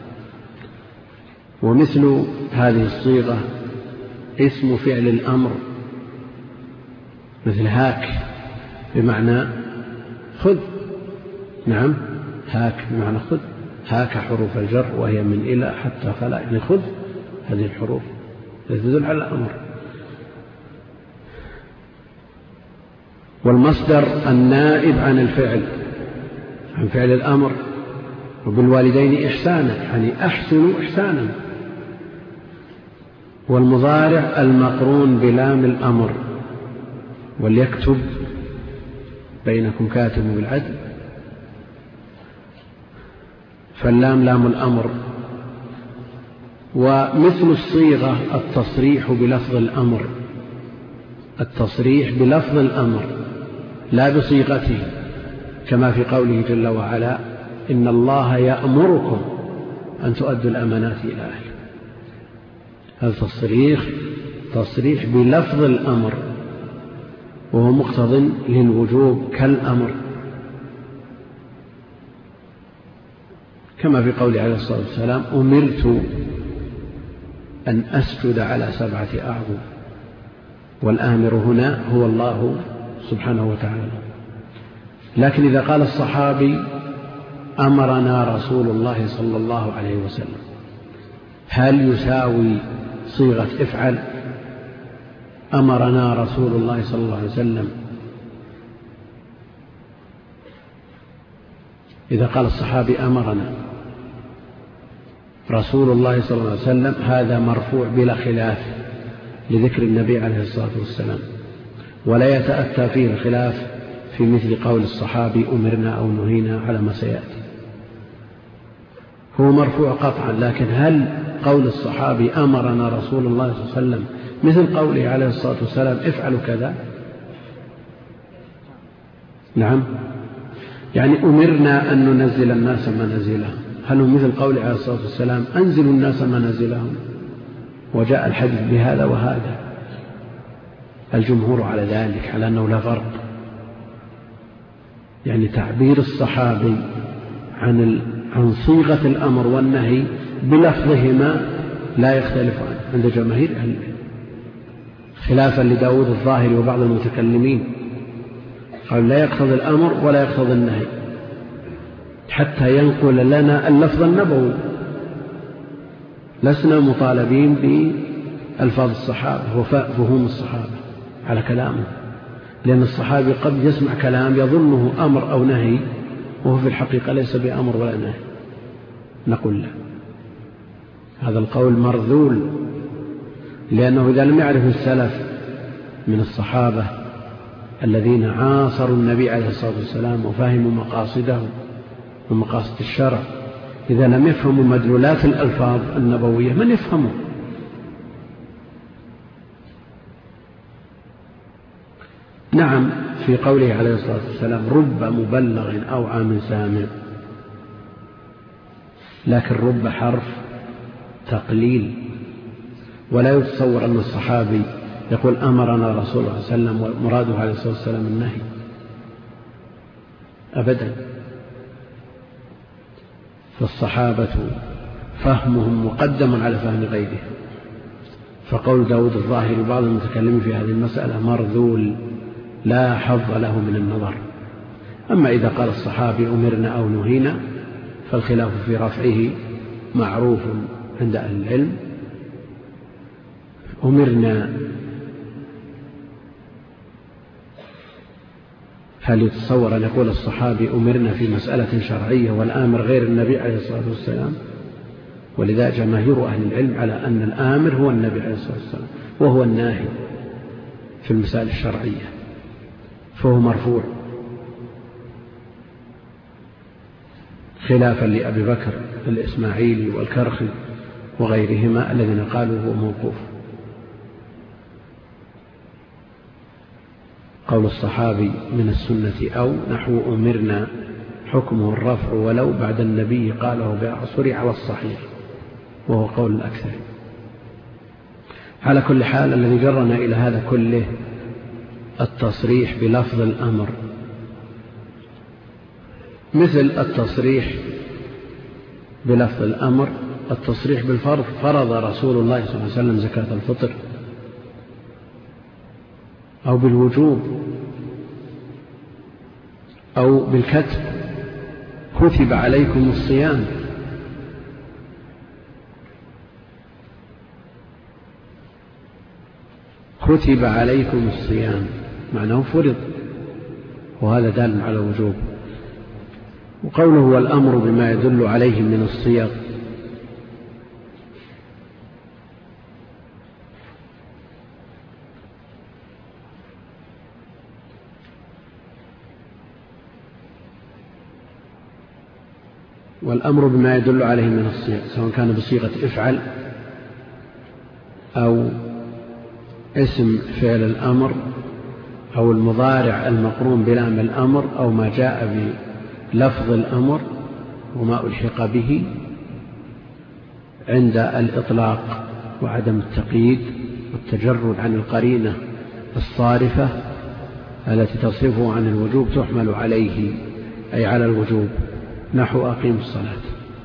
Speaker 1: ومثل هذه الصيغة اسم فعل الأمر، مثل هاك بمعنى خذ. نعم هاك بمعنى خذ، هاك حروف الجر وهي من إلى حتى فلا، يعني خذ هذه الحروف التي تدل على الأمر. والمصدر النائب عن الفعل، عن فعل الأمر. وبالوالدين إحسانا يعني أحسنوا إحسانا. والمضارع المقرون بلام الأمر، وليكتب بينكم كاتب بالعدل، فاللام لام الأمر. ومثل الصيغة التصريح بلفظ الأمر، التصريح بلفظ الأمر لا بصيغته، كما في قوله جل وعلا إن الله يأمركم أن تؤدوا الأمانات إلى أهله. هذا تصريح تصريح بلفظ الأمر، وهو مقتض للوجوب كالأمر، كما في قوله عليه الصلاة والسلام: أمرت أن أسجد على سبعة أعظم. والآمر هنا هو الله سبحانه وتعالى. لكن إذا قال الصحابي: أمرنا رسول الله صلى الله عليه وسلم، هل يساوي صيغة افعل؟ أمرنا رسول الله صلى الله عليه وسلم. إذا قال الصحابي: أمرنا رسول الله صلى الله عليه وسلم، هذا مرفوع بلا خلاف لذكر النبي عليه الصلاة والسلام، ولا يتأتى فيه الخلاف في مثل قول الصحابي: أمرنا أو نهينا، على ما سيأتي. هو مرفوع قطعا، لكن هل قول الصحابي أمرنا رسول الله صلى الله عليه وسلم مثل قوله عليه الصلاة والسلام: افعلوا كذا؟ نعم، يعني أمرنا أن ننزل الناس منازلهم، هل هو مثل قوله عليه الصلاة والسلام: أنزلوا الناس منازلهم؟ وجاء الحديث بهذا وهذا. الجمهور على ذلك، على أنه لا فرق، يعني تعبير الصحابي عن عن صيغة الأمر والنهي بلفظهما لا يختلف عنه عند جماهير أهل العلم، خلافا لداود الظاهري وبعض المتكلمين قال: لا يقتضي الأمر ولا يقتضي النهي حتى ينقل لنا اللفظ النبوي. لسنا مطالبين بألفاظ الصحابة وفهم الصحابة على كلامه، لأن الصحابي قد يسمع كلام يظنه أمر أو نهي، وهو في الحقيقة ليس بأمر ولا نهي. نقول له هذا القول مرذول، لأنه إذا لم يعرف السلف من الصحابة الذين عاصروا النبي عليه الصلاة والسلام وفهموا مقاصده ومقاصد الشرع، إذا لم يفهموا مدلولات الألفاظ النبوية، من يفهمه؟ نعم، في قوله عليه الصلاة والسلام: رب مبلغ أوعى من سامع، لكن رب حرف تقليل، ولا يتصور أن الصحابي يقول: أمرنا رسول الله صلى الله عليه وسلم ومراده عليه الصلاة والسلام النهي، أبدا. فالصحابة فهمهم مقدم على فهم غيره، فقول داود الظاهري وبعض المتكلمين في هذه المسألة مرذول لا حظ له من النظر. أما إذا قال الصحابي: أمرنا أو نهينا، فالخلاف في رفعه معروف عند أهل العلم. أمرنا، هل يتصور أن يقول الصحابي: أمرنا في مسألة شرعية والآمر غير النبي عليه الصلاة والسلام؟ ولذا جماهير أهل العلم على أن الآمر هو النبي عليه الصلاة والسلام، وهو الناهي في المسائل الشرعية، فهو مرفوع، خلافا لأبي بكر الإسماعيلي والكرخي وغيرهما الذين قالوا هو موقوف. قول الصحابي من السنة أو نحو أمرنا حكمه الرفع ولو بعد النبي قاله بعصر على الصحيح، وهو قول الأكثر. على كل حال، الذي جرنا إلى هذا كله التصريح بلفظ الأمر، مثل التصريح بلفظ الأمر التصريح بالفرض. فرض رسول الله صلى الله عليه وسلم زكاة الفطر، أو بالوجوب، أو بالكتب: كتب عليكم الصيام. كتب عليكم الصيام معناه فرض، وهذا دال على الوجوب. وقوله والأمر بما يدل عليه من الصيغ، والأمر بما يدل عليه من الصيغ، سواء كان بصيغة افعل أو اسم فعل الأمر أو المضارع المقرون بلام الأمر أو ما جاء بلفظ الأمر، وما ألحق به عند الإطلاق وعدم التقييد والتجرد عن القرينة الصارفة التي تصرفه عن الوجوب تحمل عليه أي على الوجوب، نحو أقيم الصلاة.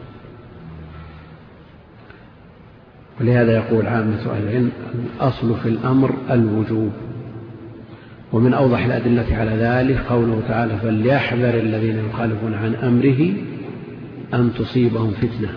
Speaker 1: ولهذا يقول عامة أهل العلم الأصل في الأمر الوجوب. ومن أوضح الأدلة على ذلك قوله تعالى فليحذر الذين يخالفون عن أمره أن تصيبهم فتنة.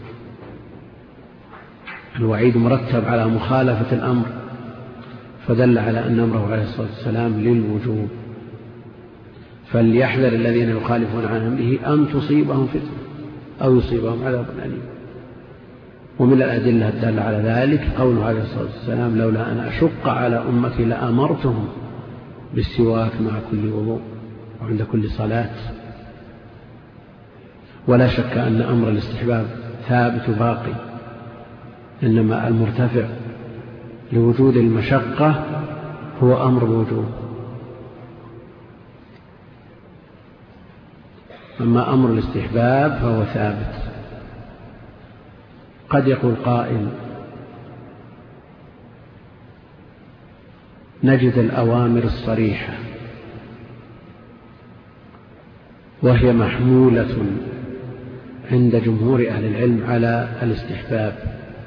Speaker 1: الوعيد مرتب على مخالفة الأمر، فدل على أن أمره عليه الصلاة والسلام للوجوب. فليحذر الذين يخالفون عن أمره أن تصيبهم فتنة أو يصيبهم عذاب أليم. ومن الأدلة الدالة على ذلك قوله عليه الصلاة والسلام لولا أن أشق على أمتي لأمرتهم بالسواك مع كل وضوء وعند كل صلاة. ولا شك أن أمر الاستحباب ثابت باقي، إنما المرتفع لوجود المشقة هو أمر الوجوب. أما أمر الاستحباب فهو ثابت. قد يقول قائل نجد الأوامر الصريحة وهي محمولة عند جمهور أهل العلم على الاستحباب،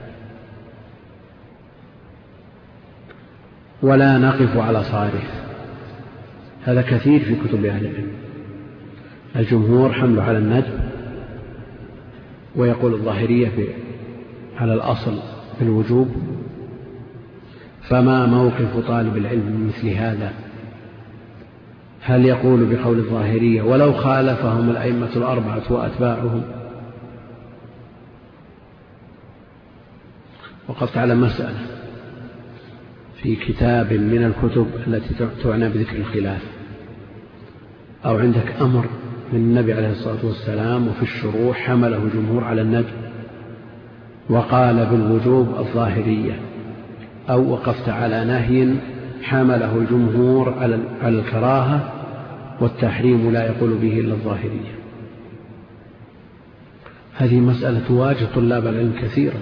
Speaker 1: ولا نقف على صارف. هذا كثير في كتب أهل العلم. الجمهور حمله على الندب، ويقول الظاهرية على الأصل في الوجوب. فما موقف طالب العلم من مثل هذا؟ هل يقول بقول الظاهرية ولو خالفهم الأئمة الأربعة وأتباعهم؟ وقفت على مسألة في كتاب من الكتب التي تعنى بذكر الخلاف، أو عندك أمر من النبي عليه الصلاة والسلام وفي الشروح حمله الجمهور على الندب وقال بالوجوب الظاهرية، أو وقفت على نهي حمله الجمهور على الكراهة والتحريم لا يقول به إلا الظاهرية. هذه مسألة تواجه طلاب العلم كثيرا.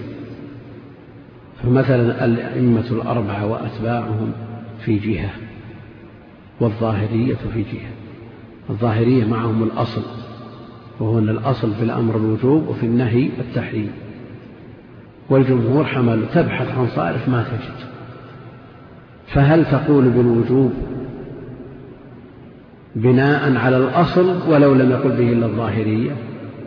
Speaker 1: فمثلا الأئمة الأربعة وأتباعهم في جهة، والظاهرية في جهة. الظاهرية معهم الأصل، وهو أن الأصل في الأمر الوجوب وفي النهي التحريم، والجمهور حمل تبحث عن صارف ما تجد. فهل تقول بالوجوب بناء على الأصل ولو لم يقل به إلا الظاهرية،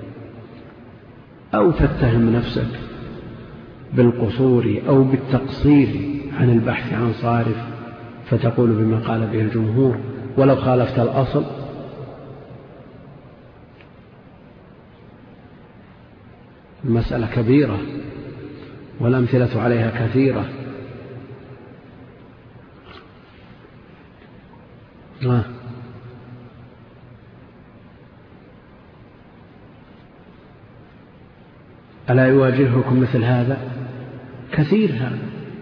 Speaker 1: أو تتهم نفسك بالقصور أو بالتقصير عن البحث عن صارف فتقول بما قال به الجمهور ولو خالفت الأصل؟ المسألة كبيرة والأمثلة عليها كثيرة. آه. ألا يواجهكم مثل هذا؟ كثير هذا.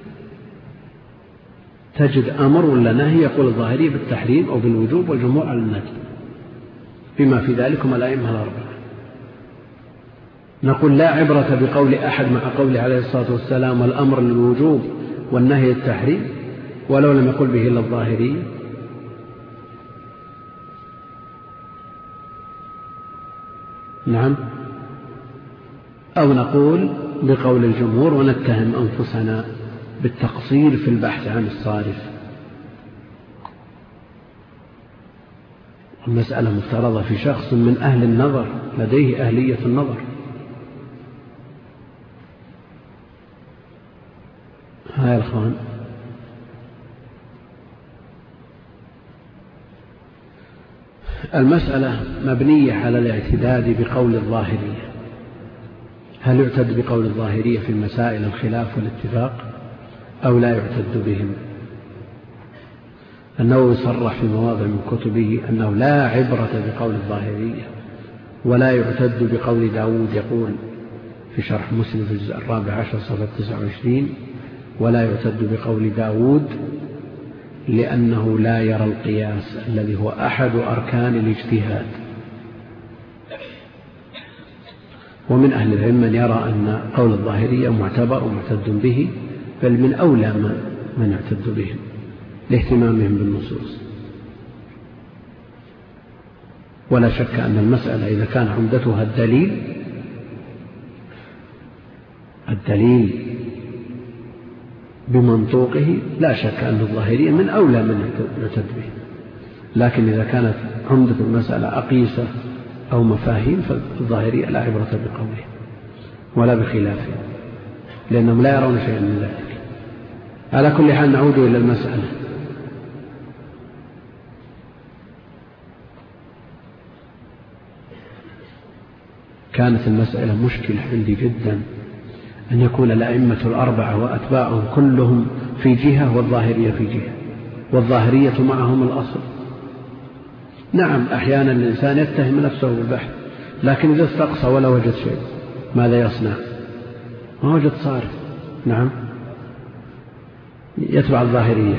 Speaker 1: تجد أمر ولا نهي يقول الظاهري بالتحريم أو بالوجوب والجمهور على الندب، بما في ذلكم الأئمة الأربعة. نقول لا عبرة بقول أحد مع قوله عليه الصلاة والسلام الأمر للوجوب والنهي التحريم ولو لم يقل به إلا الظاهري. نعم. أو نقول بقول الجمهور ونتهم أنفسنا بالتقصير في البحث عن الصارف. المسألة مفترضة في شخص من أهل النظر لديه أهلية النظر. ها يا أخوان، المسألة مبنية على الاعتداد بقول الظاهرية. هل يعتد بقول الظاهرية في المسائل الخلاف والاتفاق أو لا يعتد بهم؟ النووي صرح في مواضع من كتبه أنه لا عبرة بقول الظاهرية ولا يعتد بقول داود. يقول في شرح مسلم في الجزء الرابع عشر صفحة تسعة وعشرين ولا يعتد بقول داود لأنه لا يرى القياس الذي هو أحد أركان الاجتهاد. ومن أهل العلم من يرى أن قول الظاهرية معتبر ومعتد به، بل من أولى من يعتد بهم لاهتمامهم بالنصوص. ولا شك أن المسألة إذا كان عمدتها الدليل الدليل بمنطوقه لا شك أن الظاهرية من أولى من يعتد به، لكن إذا كانت عمدة المسألة أقيسة أو مفاهيم فالظاهرية لا عبرة بقوله ولا بخلافه، لأنهم لا يرون شيئا من ذلك. على كل حال نعود إلى المسألة. كانت المسألة مشكلة عندي جدا أن يكون الأئمة الأربعة وأتباعهم كلهم في جهة والظاهرية في جهة، والظاهرية معهم الأصل. نعم أحيانا الإنسان يتهم نفسه بالبحث، لكن إذا استقصى ولا وجد شيء ماذا يصنع؟ ما وجد صارف. نعم يتبع الظاهرية.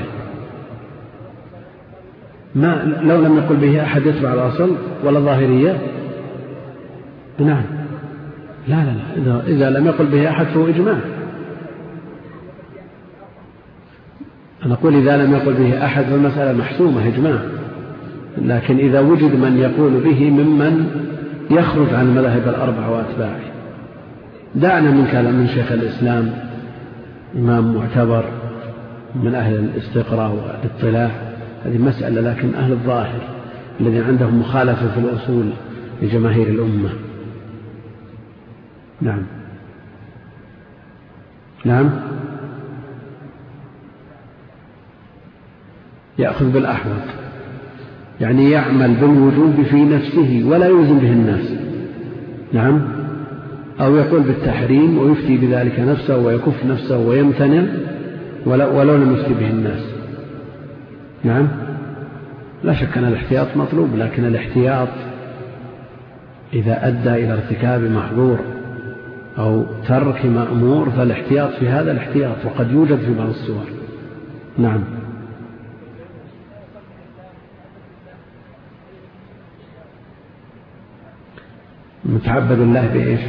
Speaker 1: ما لو لم يقل به أحد يتبع الأصل ولا الظاهرية. نعم لا لا لا إذا لم يقل به أحد فهو إجماع. أنا أقول إذا لم يقل به أحد فالمسألة محسومة إجماع، لكن إذا وجد من يقول به ممن يخرج عن المذاهب الأربعة وأتباعه. دعنا من كلام من شيخ الإسلام إمام معتبر من أهل الاستقراء والاطلاع، هذه مسألة، لكن أهل الظاهر الذين عندهم مخالفة في الأصول لجماهير الأمة. نعم نعم يأخذ بالأحوط، يعني يعمل بالوجوب في نفسه ولا يلزم به الناس. نعم أو يقول بالتحريم ويفتي بذلك نفسه ويكف نفسه ويمتنع ولو لم يفتي به الناس. نعم لا شك أن الاحتياط مطلوب، لكن الاحتياط إذا أدى إلى ارتكاب محظور أو ترك مأمور فالاحتياط في هذا الاحتياط، وقد يوجد في بعض الصور. نعم متعبد الله بإيش؟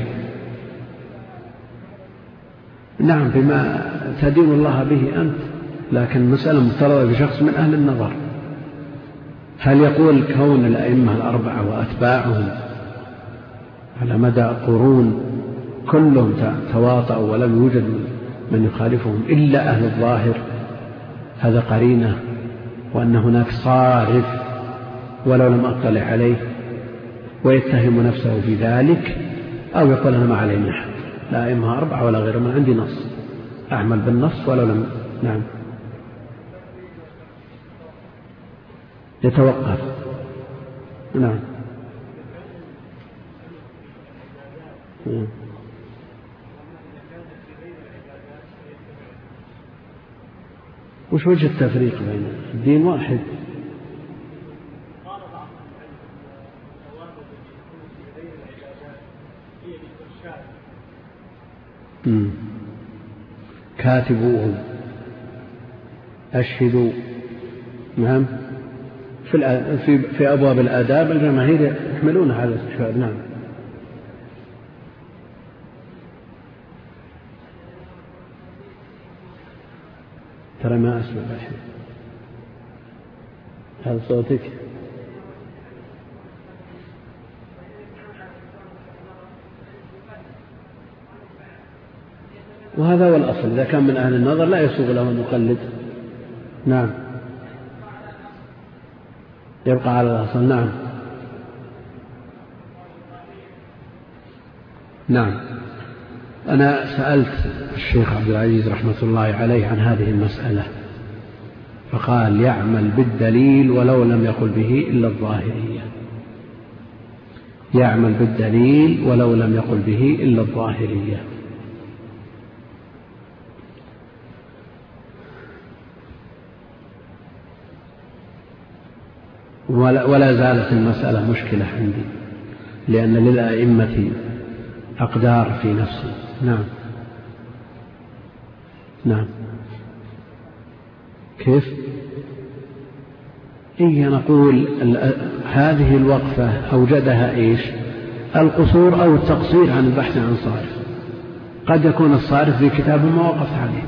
Speaker 1: نعم بما تدين الله به أنت، لكن المسألة مفترضة بشخص من أهل النظر. هل يقول كون الأئمة الأربعة وأتباعهم على مدى قرون كلهم تواطؤوا ولم يوجد من يخالفهم إلا أهل الظاهر هذا قرينة، وأن هناك صارف ولو لم أطلع عليه ويتهم نفسه في ذلك، أو يقول أنا ما علي أحد لا أئمة أربعة ولا غيرهم، من عندي نص أعمل بالنص ولو لم. نعم يتوقف. نعم وش وجه التفريق بين الدين واحد؟ مم. كاتبوه أشهدوا. نعم في, في, في أبواب الآداب الجماهير يحملون على الاستشهاد. نعم ترى ما أسمع الحين هذا صوتك. وهذا هو الأصل، إذا كان من أهل النظر لا يسوغ له المقلد. نعم يبقى على الأصل. نعم نعم أنا سألت الشيخ عبد العزيز رحمة الله عليه عن هذه المسألة، فقال يعمل بالدليل ولو لم يقل به إلا الظاهرية. يعمل بالدليل ولو لم يقل به إلا الظاهرية. ولا, ولا زالت المسألة مشكلة عندي، لأن للأئمة أقدار في نفسه. نعم نعم كيف؟ إيه نقول هذه الوقفة أوجدها إيش؟ القصور أو التقصير عن البحث عن صارف. قد يكون الصارف في كتاب ما وقفت عليه،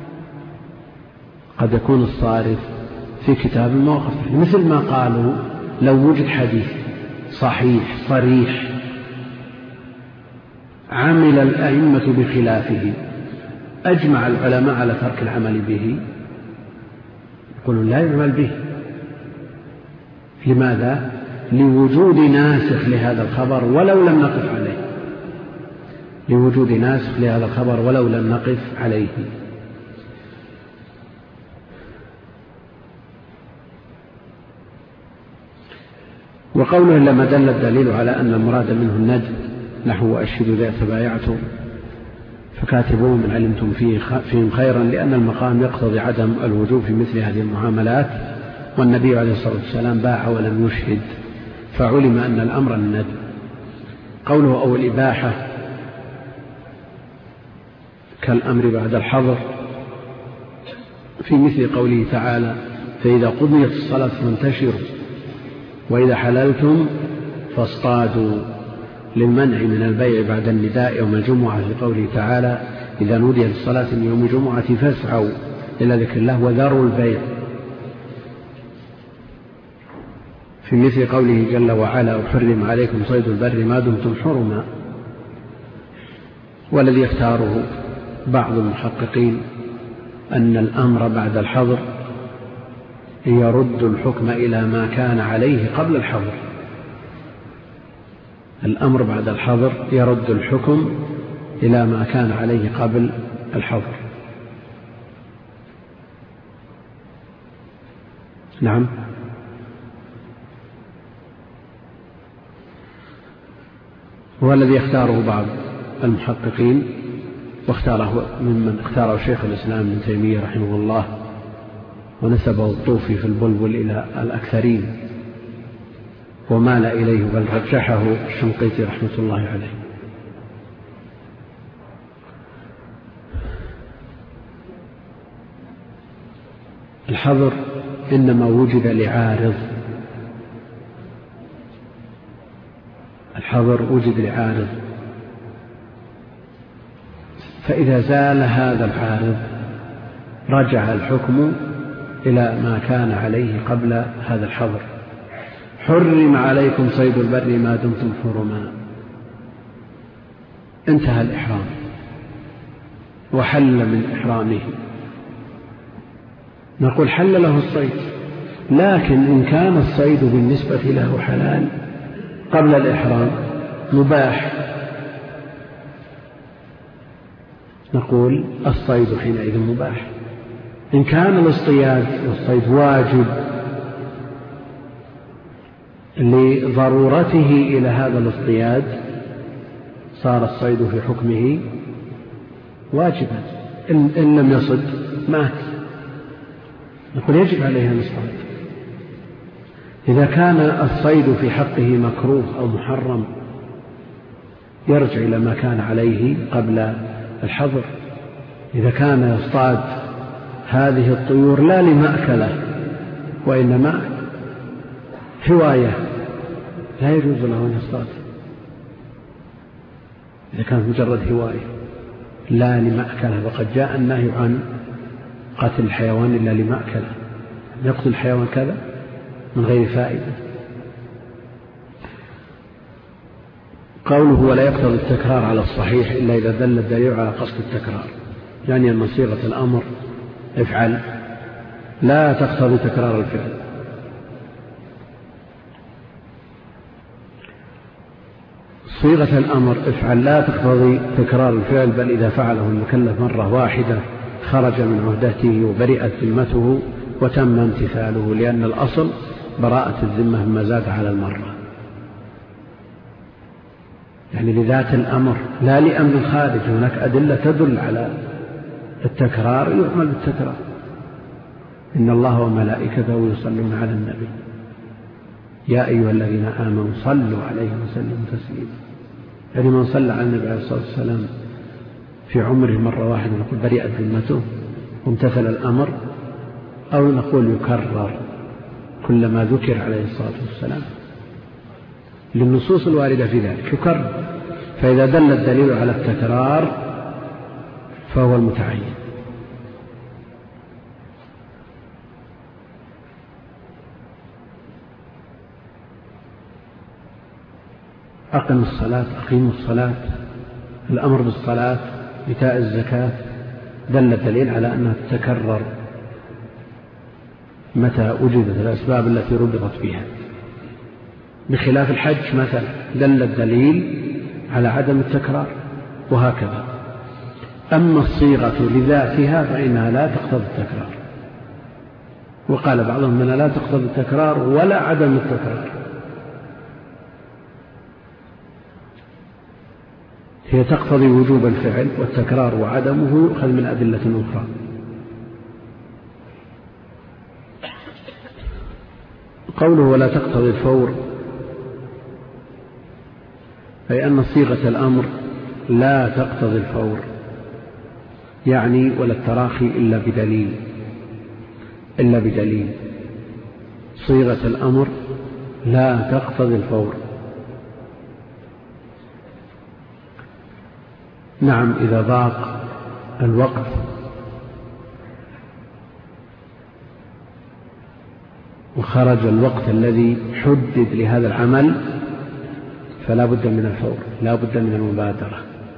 Speaker 1: قد يكون الصارف في كتاب ما وقفت عليه، مثل ما قالوا لو وجد حديث صحيح صريح عمل الأئمة بخلافه أجمع العلماء على ترك العمل به، يقولون لا يعمل به. لماذا؟ لوجود ناسخ لهذا الخبر ولو لم نقف عليه، لوجود ناسخ لهذا الخبر ولو لم نقف عليه. وقوله لما دل الدليل على أن المراد منه الندب نحو أشهدوا إذا تبايعتم فكاتبوهم من علمتم فيهم خيرا، لأن المقام يقتضي عدم الوجوب في مثل هذه المعاملات، والنبي عليه الصلاة والسلام باع ولم يشهد، فعلم أن الأمر الندب. قوله أو الإباحة كالأمر بعد الحظر في مثل قوله تعالى فإذا قضيت الصلاة فانتشروا وإذا حللتم فاصطادوا، للمنع من البيع بعد النداء يوم الجمعة في قوله تعالى إذا نودي للصلاة من يوم الجمعة فاسعوا إلى ذكر الله وذروا البيع، في مثل قوله جل وعلا وحرم عليكم صيد البر ما دمتم حرما. والذي يختاره بعض المحققين أن الأمر بعد الحظر يرد الحكم إلى ما كان عليه قبل الحظر، الأمر بعد الحظر يرد الحكم إلى ما كان عليه قبل الحظر. نعم. هو الذي يختاره بعض المحققين، واختاره ممن اختاره شيخ الإسلام ابن تيمية رحمه الله، ونسبه الطوفي في البلبل إلى الأكثرين، ومال إليه بل رجحه الشنقيطي رحمة الله عليه. الحظر إنما وجد لعارض، الحظر وجد لعارض، فإذا زال هذا العارض رجع الحكم إلى ما كان عليه قبل هذا الحظر. حرم عليكم صيد البر ما دمتم حرما، انتهى الإحرام وحل من إحرامه، نقول حل له الصيد، لكن إن كان الصيد بالنسبة له حلال قبل الإحرام مباح، نقول الصيد حينئذ مباح. إن كان الاصطياد والصيد واجب لضرورته إلى هذا الاصطياد صار الصيد في حكمه واجبا، إن لم يصد مات، نقول يجب عليه أن يصطاد. إذا كان الصيد في حقه مكروه أو محرم يرجع إلى ما كان عليه قبل الحظر. إذا كان يصطاد هذه الطيور لا لمأكله وإنما هواية لا يجوز له أن يصطاد، إذا كانت مجرد هواية لا لمأكله، وقد جاء النهي عن قتل الحيوان إلا لمأكله، يقتل الحيوان كذا من غير فائدة. قوله ولا يقتضي التكرار على الصحيح إلا إذا دل الدليل على قصد التكرار، يعني أن صيغة الأمر افعل لا تقتضي تكرار الفعل. صيغة الأمر افعل لا تقتضي تكرار الفعل، بل إذا فعله المكلف مرة واحدة خرج من عهدته وبرئت ذمته وتم امتثاله، لأن الأصل براءة الذمة مما زاد على المرة، يعني لذات الأمر لا لأمر خارج. هناك أدلة تدل على التكرار يعمل بالتكرار، إن الله وملائكته يصلون على النبي يا أيها الذين آمنوا صلوا عليه وسلموا تسليما، يعني من صلى على النبي عليه الصلاة والسلام في عمره مرة واحدة نقول برئت ذمته وامتثل الأمر، أو نقول يكرر كلما ذكر عليه الصلاة والسلام. للنصوص الواردة في ذلك يكرر، فإذا دل الدليل على التكرار فهو المتعين. أقم الصلاة، أقيموا الصلاة، الأمر بالصلاة، إيتاء الزكاة، دل الدليل على أنها تتكرر متى وجدت الأسباب التي ربطت بها، بخلاف الحج مثلا دل الدليل على عدم التكرار، وهكذا. أما الصيغة لذاتها فإنها لا تقتضي التكرار، وقال بعضهم أنها لا تقتضي التكرار ولا عدم التكرار، هي تقتضي وجوب الفعل، والتكرار وعدمه يؤخذ من أدلة أخرى. قوله ولا تقتضي الفور أي أن صيغة الأمر لا تقتضي الفور، يعني ولا التراخي إلا بدليل إلا بدليل صيغة الأمر لا تقتضي الفور. نعم، إذا ضاق الوقت وخرج الوقت الذي حدد لهذا العمل فلا بد من الفور، لا بد من المبادرة.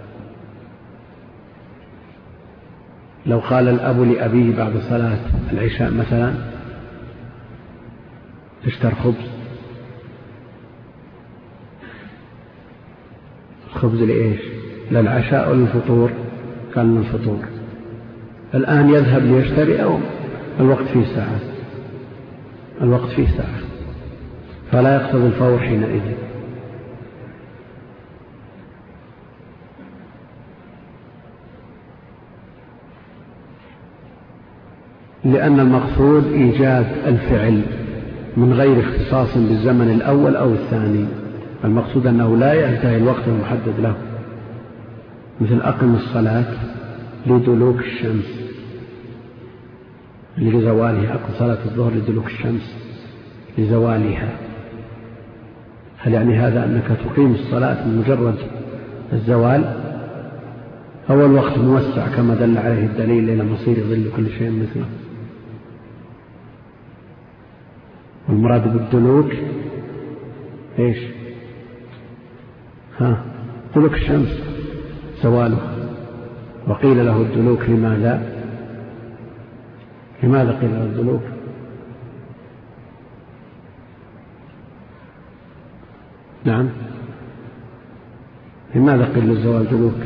Speaker 1: لو قال الأب لأبيه بعد صلاة العشاء مثلا اشتر خبز، الخبز لإيش؟ للعشاء أو للفطور؟ كان للفطور. الآن يذهب ليشتري أو الوقت فيه ساعة، الوقت فيه ساعة، فلا يقتضي الفور حينئذ. لأن المقصود إيجاد الفعل من غير اختصاص بالزمن الأول أو الثاني، المقصود أنه لا ينتهي الوقت المحدد له، مثل أقم الصلاة لدلوك الشمس لزوالها، أقم صلاة الظهر لدلوك الشمس لزوالها. هل يعني هذا أنك تقيم الصلاة من مجرد الزوال، أو الوقت موسع كما دل عليه الدليل إلى مصير ظل كل شيء مثله؟ والمراد بالدلوك إيش؟ ها دلوك الشمس زواله. وقيل له الدلوك لماذا؟ لماذا قيل له الدلوك؟ نعم، لماذا قيل للزوال دلوك؟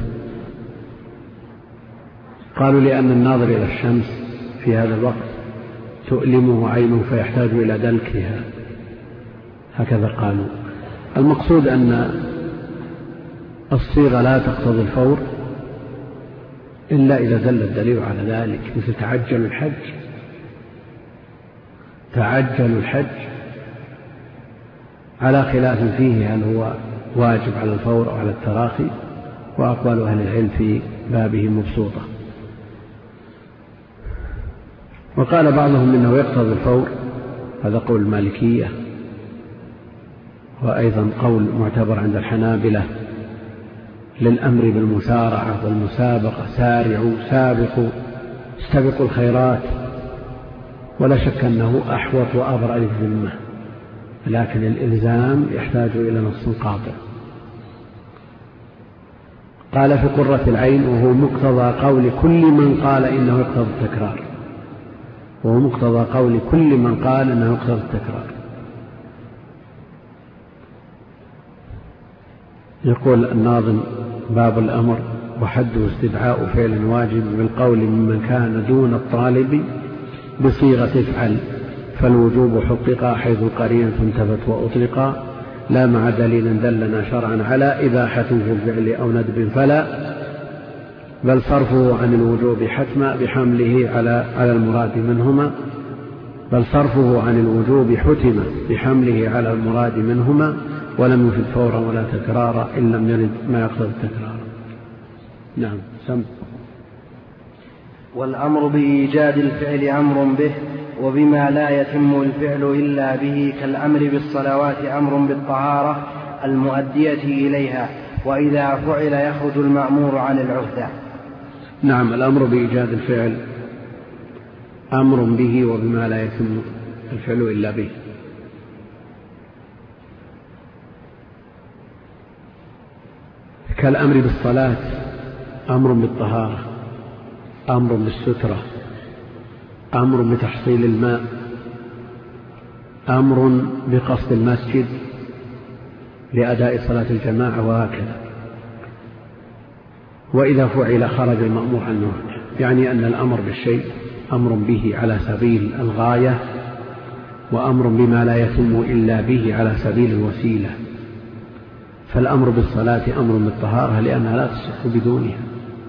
Speaker 1: قالوا لأن الناظر إلى الشمس في هذا الوقت تؤلمه عينه فيحتاج إلى دلكها، هكذا قالوا. المقصود أن الصيغة لا تقتضي الفور إلا إذا دل الدليل على ذلك، مثل تعجل الحج، تعجل الحج على خلاف فيه هل هو واجب على الفور أو على التراخي، وأقوال أهل العلم في بابه مبسوطة. وقال بعضهم إنه يقتضي الفور، هذا قول المالكية، وأيضا قول معتبر عند الحنابلة للأمر بالمسارعة والمسابقة، سارعوا سابقوا استبقوا الخيرات، ولا شك أنه أحوط وأبرأ للذمة، لكن الإلزام يحتاج إلى نص قاطع. قال في قرة العين وهو مقتضى قول كل من قال إنه يقتضي التكرار، وهو مقتضى قول كل من قال إنه يقتضي التكرار. يقول الناظم باب الأمر وحده استدعاء فعل واجب بالقول ممن كان دون الطالب بصيغة افعل، فالوجوب حقق حيث قرينة انتفت وأطلقا، لا مع دليل دلنا شرعا على إباحة في الفعل أو ندب فلا، بل صرفه عن الوجوب حتما بحمله على على المراد منهما، بل صرفه عن الوجوب حتما بحمله على المراد منهما، ولم يفد فورا ولا تكرارا إن لم يرد ما يقتضي التكرار. نعم سم.
Speaker 2: والأمر بإيجاد الفعل أمر به، وبما لا يتم الفعل إلا به، كالأمر بالصلوات أمر بالطهارة، المؤدية إليها، وإذا فعل يخرج المأمور عن العهدة.
Speaker 1: نعم، الأمر بإيجاد الفعل أمر به وبما لا يتم الفعل إلا به. كالأمر بالصلاة أمر بالطهارة، أمر بالسترة، أمر بتحصيل الماء، أمر بقصد المسجد لأداء صلاة الجماعة، وهكذا. وإذا فعل خرج المأمور عنه، يعني أن الأمر بالشيء أمر به على سبيل الغاية، وأمر بما لا يتم إلا به على سبيل الوسيلة. فالأمر بالصلاة أمر بالطهارة لأنها لا تصح بدونها،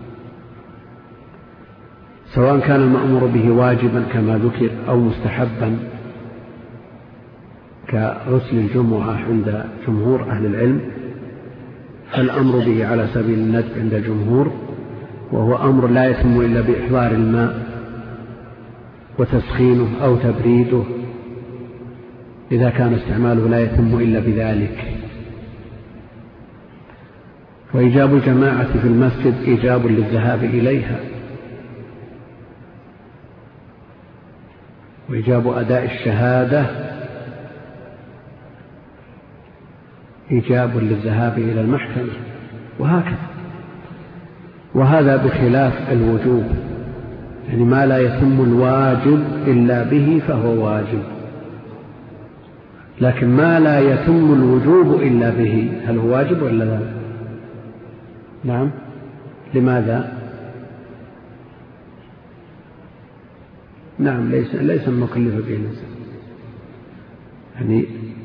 Speaker 1: سواء كان المأمور به واجبا كما ذكر أو مستحبا كغسل الجمعة عند جمهور أهل العلم، فالأمر به على سبيل الندب عند الجمهور، وهو أمر لا يتم إلا بإحضار الماء وتسخينه أو تبريده إذا كان استعماله لا يتم إلا بذلك. وإيجاب الجماعة في المسجد إيجاب للذهاب إليها، وإيجاب أداء الشهادة إيجاب للذهاب إلى المحكمة، وهكذا. وهذا بخلاف الوجوب، يعني ما لا يتم الواجب إلا به فهو واجب، لكن ما لا يتم الوجوب إلا به هل هو واجب ولا لا؟ نعم. لماذا؟ نعم، ليس ليس المكلف به الإنسان. يعني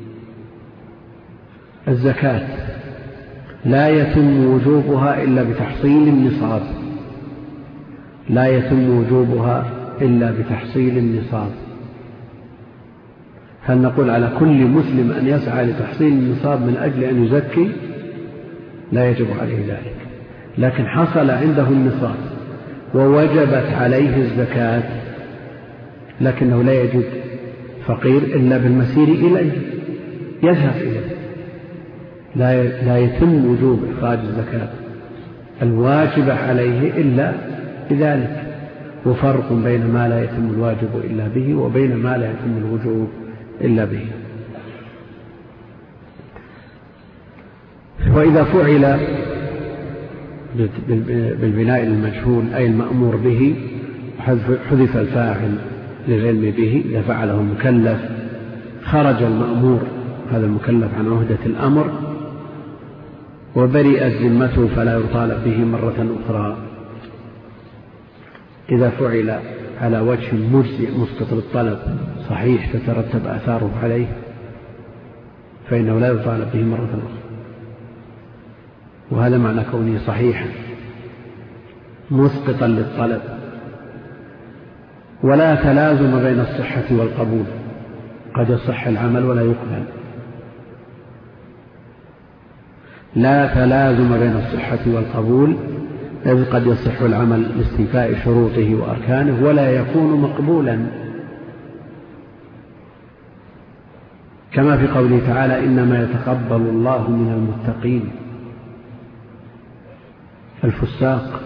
Speaker 1: الزكاة لا يتم وجوبها إلا بتحصيل النصاب، لا يتم وجوبها إلا بتحصيل النصاب. هل نقول على كل مسلم أن يسعى لتحصيل النصاب من أجل أن يزكي؟ لا يجب عليه ذلك، لكن حصل عنده النصاب ووجبت عليه الزكاة، لكنه لا يجد فقير إلا بالمسير إليه، يذهب إليه، لا يتم وجوب إخراج الزكاة الواجب عليه إلا بذلك. وفرق بين ما لا يتم الواجب إلا به وبين ما لا يتم الوجوب إلا به. وإذا فعل بالبناء المجهول أي المأمور به حذف الفاعل للعلم به، إذا فعله المكلف خرج المأمور هذا المكلف عن عهدة الأمر وبرئت ذمته فلا يطالب به مرة أخرى. إذا فعل على وجه مجزئ مسقط للطلب صحيح تترتب آثاره عليه فإنه لا يطالب به مرة أخرى، وهذا معنى كونه صحيحا مسقطا للطلب. ولا تلازم بين الصحة والقبول، قد يصح العمل ولا يقبل. لا تلازم بين الصحة والقبول، إذ قد يصح العمل لاستيفاء شروطه وأركانه ولا يكون مقبولا، كما في قوله تعالى إنما يتقبل الله من المتقين. الفساق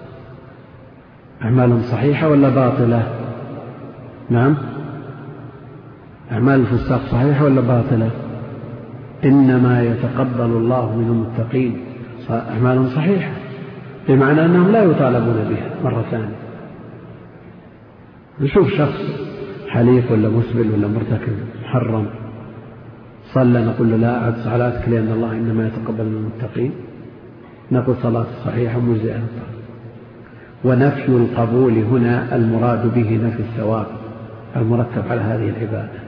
Speaker 1: أعمال صحيحة ولا باطلة؟ نعم، أعمال الفساق صحيحة ولا باطلة؟ إنما يتقبل الله من المتقين أعمال صحيحة، بمعنى أنهم لا يطالبون بها مرة ثانية. نشوف شخص حليف ولا مسبل ولا مرتكب محرم صلى، نقول له لا أعد صلاتك لأن الله إنما يتقبل من المتقين، نقول صلاة صحيحة مجزئة. ونفي القبول هنا المراد به نفي الثواب المرتب على هذه العبادة.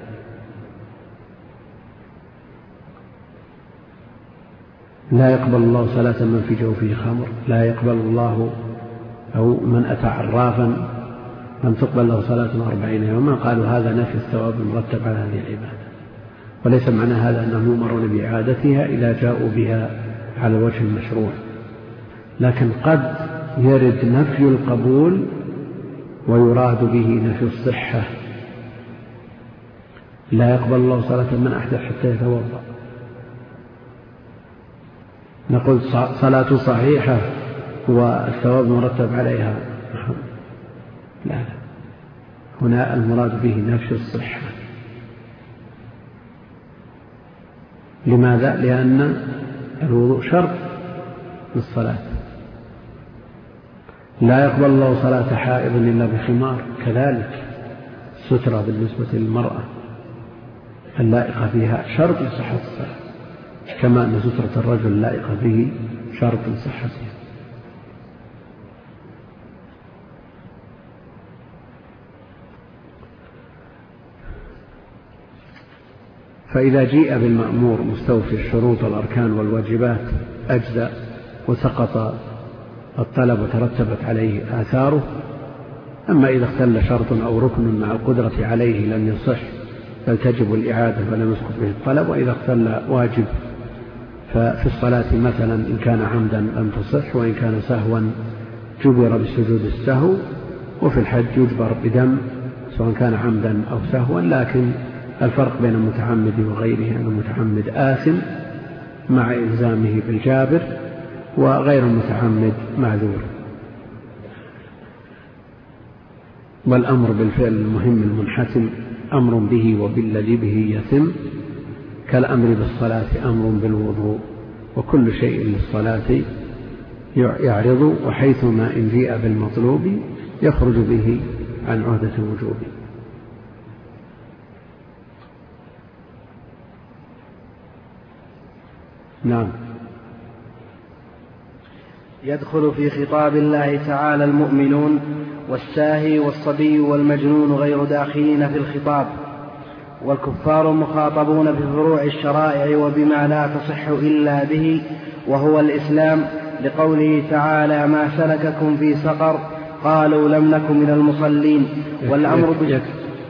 Speaker 1: لا يقبل الله صلاة من في جوفه خمر، لا يقبل الله أو من أتى عرافا لم تقبل له صلاة أربعين يوما، قالوا هذا نفي الثواب المرتب على هذه العبادة. وليس معنى هذا أنهم يؤمرون بإعادتها إذا جاءوا بها على وجه المشروع، لكن قد يرد نفي القبول ويراد به نفي الصحة. لا يقبل الله صلاة من أحدث حتى يتوضأ، نقول صلاة صحيحة والثواب مرتب عليها؟ لا لا، هنا المراد به نفي الصحة. لماذا؟ لأن الوضوء شرط للصلاة. لا يقبل الله صلاة حائض إلا بخمار، كذلك سترة بالنسبة للمرأة اللائقة فيها شرط لصحة الصلاة، كما أن سترة الرجل اللائقة به شرط لصحتها. فإذا جيء بالمأمور مستوفي الشروط والأركان والواجبات أجزأ وسقط الطلب وترتبت عليه آثاره. أما إذا اختل شرط أو ركن مع القدرة عليه لم يصح بل تجب الإعادة فلم يسقط به الطلب. وإذا اختل واجب ففي الصلاة مثلا إن كان عمدا لم تصح، وإن كان سهوا جبر بسجود السهو. وفي الحج يجبر بدم سواء كان عمدا أو سهوا، لكن الفرق بين المتعمد وغيره أن المتعمد آثم مع إلزامه بالجابر، وغير المتعمد معذور. والأمر بالفعل المهم المنحتم أمر به وبالذي به يتم، كالأمر بالصلاة أمر بالوضوء، وكل شيء للصلاة يعرض، وحيثما إن جيء بالمطلوب يخرج به عن عهدة الوجوب. نعم.
Speaker 2: يدخل في خطاب الله تعالى المؤمنون، والساهي والصبي والمجنون غير داخلين في الخطاب، والكفار مخاطبون بفروع الشرائع وبما لا تصح إلا به وهو الإسلام، لقوله تعالى: ما سلككم في سقر؟ قالوا لم نكن من المصلين. والأمر
Speaker 1: بك...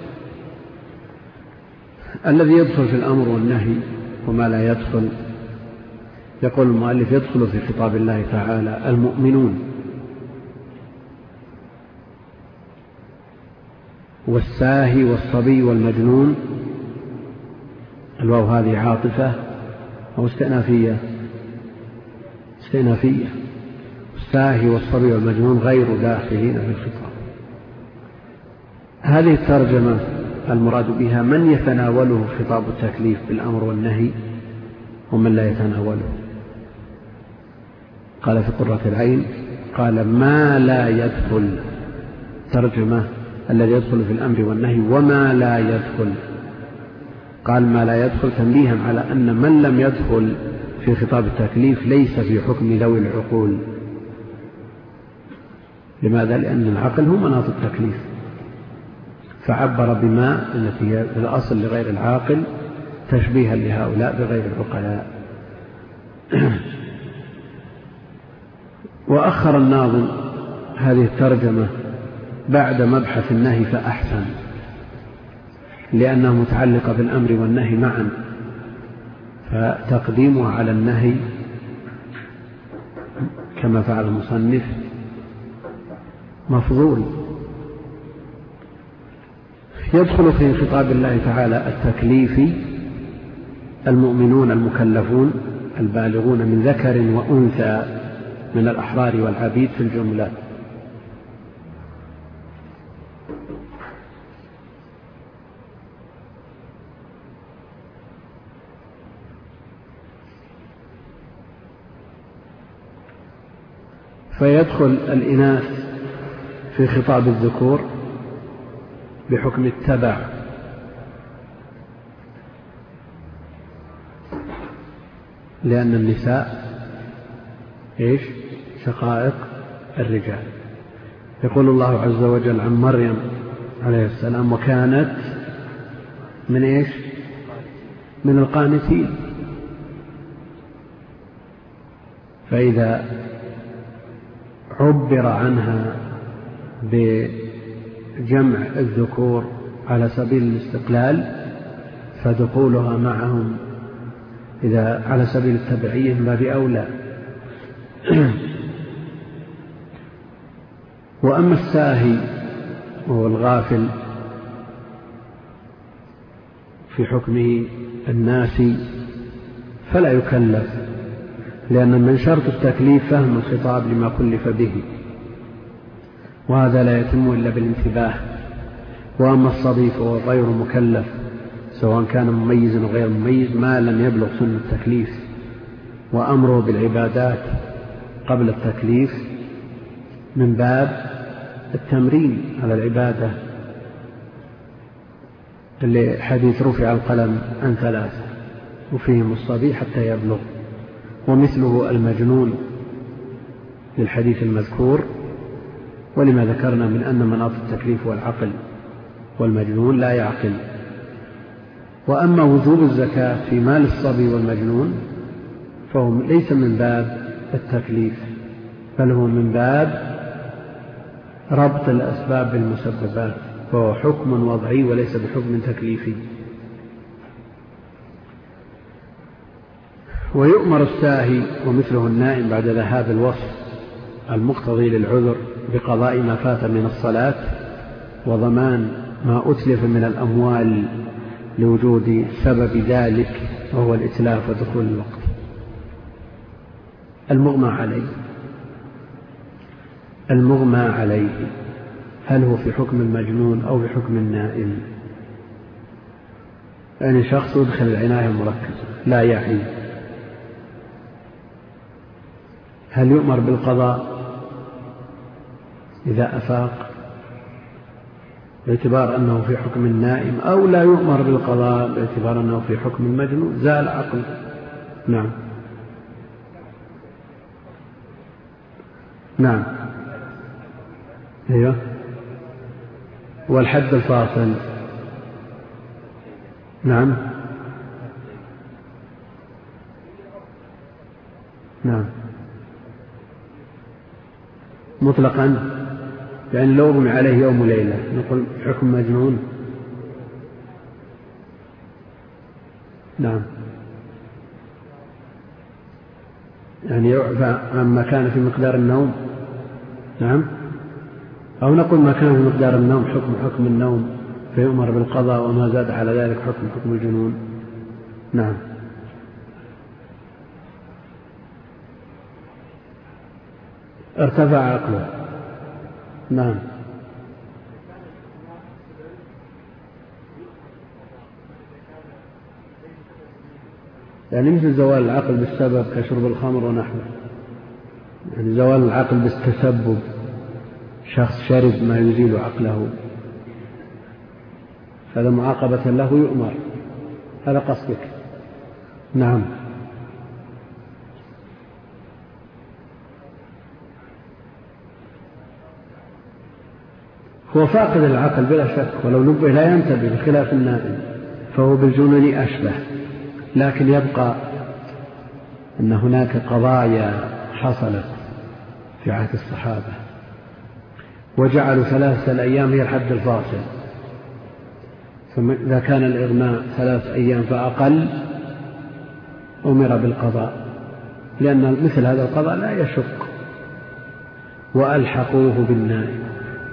Speaker 1: الذي يدخل في الأمر والنهي وما لا يدخل، يقول المؤلف يدخل في خطاب الله تعالى المؤمنون، والساهي والصبي والمجنون. الواو هذه عاطفة أو استئنافية؟ استئنافية. الساهي والصبي والمجنون غير داخلين في الخطاب. هذه الترجمة المراد بها من يتناوله خطاب التكليف بالأمر والنهي ومن لا يتناوله. قال في قرة العين قال ما لا يدخل، ترجمة الذي يدخل في الأمر والنهي وما لا يدخل. قال ما لا يدخل تنبيها على أن من لم يدخل في خطاب التكليف ليس في حكم ذوي العقول. لماذا؟ لأن العقل هو مناط التكليف، فعبر بما التي هي في الأصل لغير العاقل تشبيها لهؤلاء بغير العقلاء. وأخر الناظم هذه الترجمة بعد مبحث النهي فأحسن، لأنها متعلقة بالأمر والنهي معا، فتقديمها على النهي كما فعل المصنف مفضول. يدخل في خطاب الله تعالى التكليفي المؤمنون المكلفون البالغون من ذكر وأنثى من الأحرار والعبيد في الجملة. فيدخل الإناث في خطاب الذكور بحكم التبع، لأن النساء إيش؟ شقائق الرجال. يقول الله عز وجل عن مريم عليه السلام: وكانت من إيش؟ من القانتين. فإذا عبر عنها بجمع الذكور على سبيل الاستقلال فدخولها معهم إذا على سبيل التبعية ما بأولى. وأما الساهي وهو الغافل في حكمه الناسي فلا يكلف لأن من شرط التكليف فهم الخطاب لما كلف به، وهذا لا يتم إلا بالانتباه. وأما الصبي فهو غير مكلف سواء كان مميزا وغير مميز ما لم يبلغ سن التكليف، وأمره بالعبادات قبل التكليف من باب التمرين على العبادة، اللي حديث رفع القلم عن ثلاثة وفيهم الصبي حتى يبلغ، ومثله المجنون للحديث المذكور، ولما ذكرنا من أن مناط التكليف والعقل، والمجنون لا يعقل. وأما وجوب الزكاة في مال الصبي والمجنون فهو ليس من باب التكليف، بل هو من باب ربط الأسباب بالمسببات، فهو حكم وضعي وليس بحكم تكليفي. ويؤمر الساهي ومثله النائم بعد ذهاب الوصف المقتضي للعذر بقضاء ما فات من الصلاة وضمان ما أتلف من الأموال لوجود سبب ذلك وهو الإتلاف ودخول الوقت. المغمى عليه المغمى عليه هل هو في حكم المجنون أو في حكم النائم؟ يعني شخص يدخل العناية المركزة لا يعي، هل يؤمر بالقضاء إذا أفاق باعتبار أنه في حكم النائم، أو لا يؤمر بالقضاء باعتبار أنه في حكم المجنون؟ زال عقل. نعم نعم ايوه. والحد الفاصل نعم نعم مطلقا، يعني لو أغمي عليه يوم وليلة نقول حكم مجنون. نعم، يعني يعفى عما كان في مقدار النوم. نعم، أو نقول ما كان في مقدار النوم حكم حكم النوم فيؤمر بالقضاء، وما زاد على ذلك حكم حكم الجنون. نعم، ارتفع عقله. نعم، يعني مثل زوال العقل بالسبب كشرب الخمر ونحوه، يعني زوال العقل بالتسبب، شخص شرب ما يزيل عقله، هذا معاقبة له يؤمر، هذا قصدك. نعم، هو فاقد العقل بلا شك، ولو نبه لا ينتبه بخلاف النائم، فهو بالجنون أشبه. لكن يبقى أن هناك قضايا حصلت في عهد الصحابة وجعلوا ثلاثة الأيام هي الحد الفاصل، فإذا كان الإغماء ثلاث أيام فأقل أمر بالقضاء، لأن مثل هذا القضاء لا يشق، وألحقوه بالنائم.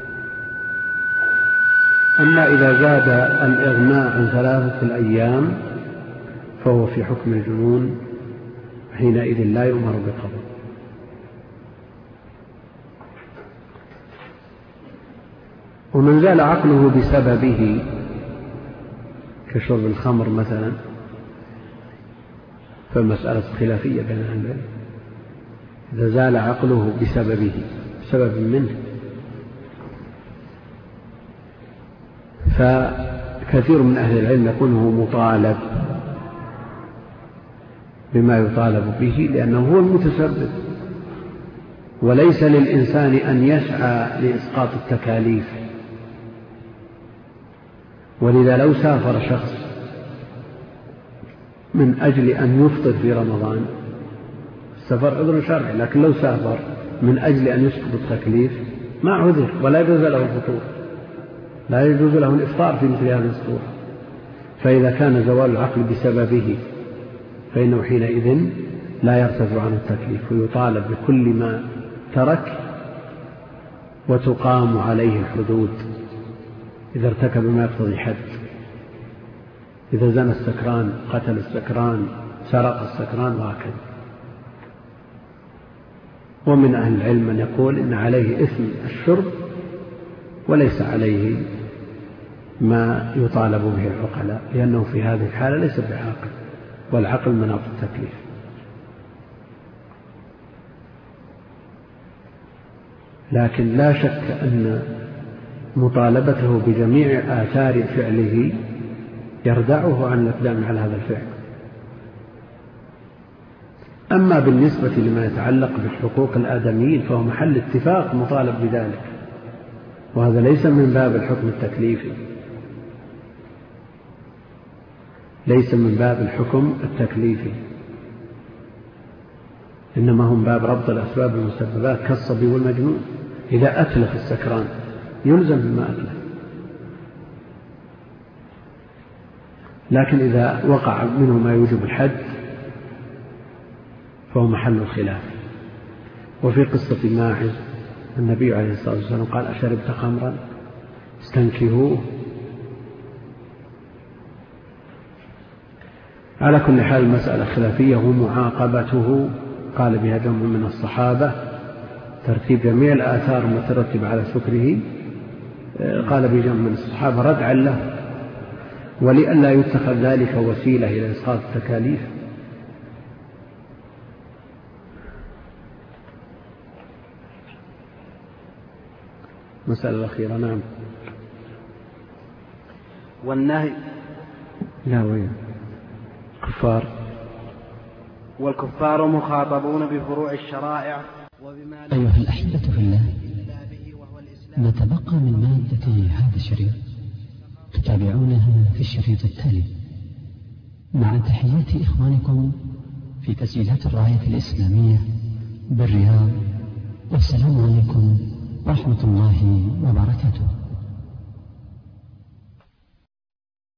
Speaker 1: أما إذا زاد الإغماء عن ثلاثة الأيام فهو في حكم الجنون، حينئذ لا يؤمر بالقضاء. ومن زال عقله بسببه كشرب الخمر مثلا فالمسألة خلافية بين أهل العلم، إذا زال عقله بسببه سبب منه، فكثير من أهل العلم يكون هو مطالب بما يطالب به لأنه هو المتسبب، وليس للإنسان أن يسعى لإسقاط التكاليف. ولذا لو سافر شخص من أجل أن يفطر في رمضان، السفر عذر شرعي، لكن لو سافر من أجل أن يسقط التكليف ما عذر ولا يجوز له الفطور، لا يجوز له الإفطار في مثل هذه الصورة. فإذا كان زوال العقل بسببه فإنه حينئذ لا يرتفع عن التكليف، ويطالب بكل ما ترك وتقام عليه الحدود. إذا ارتكب ما يقتضي حد، إذا زنى السكران قتل السكران سرق السكران وهكذا. ومن أهل العلم من يقول إن عليه إثم الشرب وليس عليه ما يطالب به العقلاء، لأنه في هذه الحالة ليس بعاقل، والعقل مناط التكليف. لكن لا شك أن مطالبته بجميع آثار فعله يردعه عن الإقدام على هذا الفعل. أما بالنسبة لما يتعلق بحقوق الآدميين فهو محل اتفاق مطالب بذلك، وهذا ليس من باب الحكم التكليفي، ليس من باب الحكم التكليفي، إنما هم باب ربط الأسباب والمسببات كالصبي والمجنون. إذا أتلف السكران يلزم بما أتلف، لكن إذا وقع منه ما يوجب الحد فهو محل الخلاف. وفي قصة ماعز النبي عليه الصلاة والسلام قال: أشربت خمرا؟ استنكهوه. على كل حال المسألة خلافية. ومعاقبته قال بها جمع من الصحابة، ترتيب جميع الآثار المترتبة على سكره، قال بجمع من الصحابة ردعا له، ولئلا يتخذ ذلك وسيلة إلى إسقاط التكاليف. مسألة الأخيرة. نعم.
Speaker 2: والنهي
Speaker 1: لا وين كفار
Speaker 2: والكفار مخاطبون بفروع الشرائع وبما
Speaker 3: أيها الأحبة في الله، ما تبقى من مادة هذا الشريط تتابعونها في الشريط التالي، مع تحيات إخوانكم في تسجيلات الراية الإسلامية بالرياض، والسلام عليكم ورحمة الله وبركاته.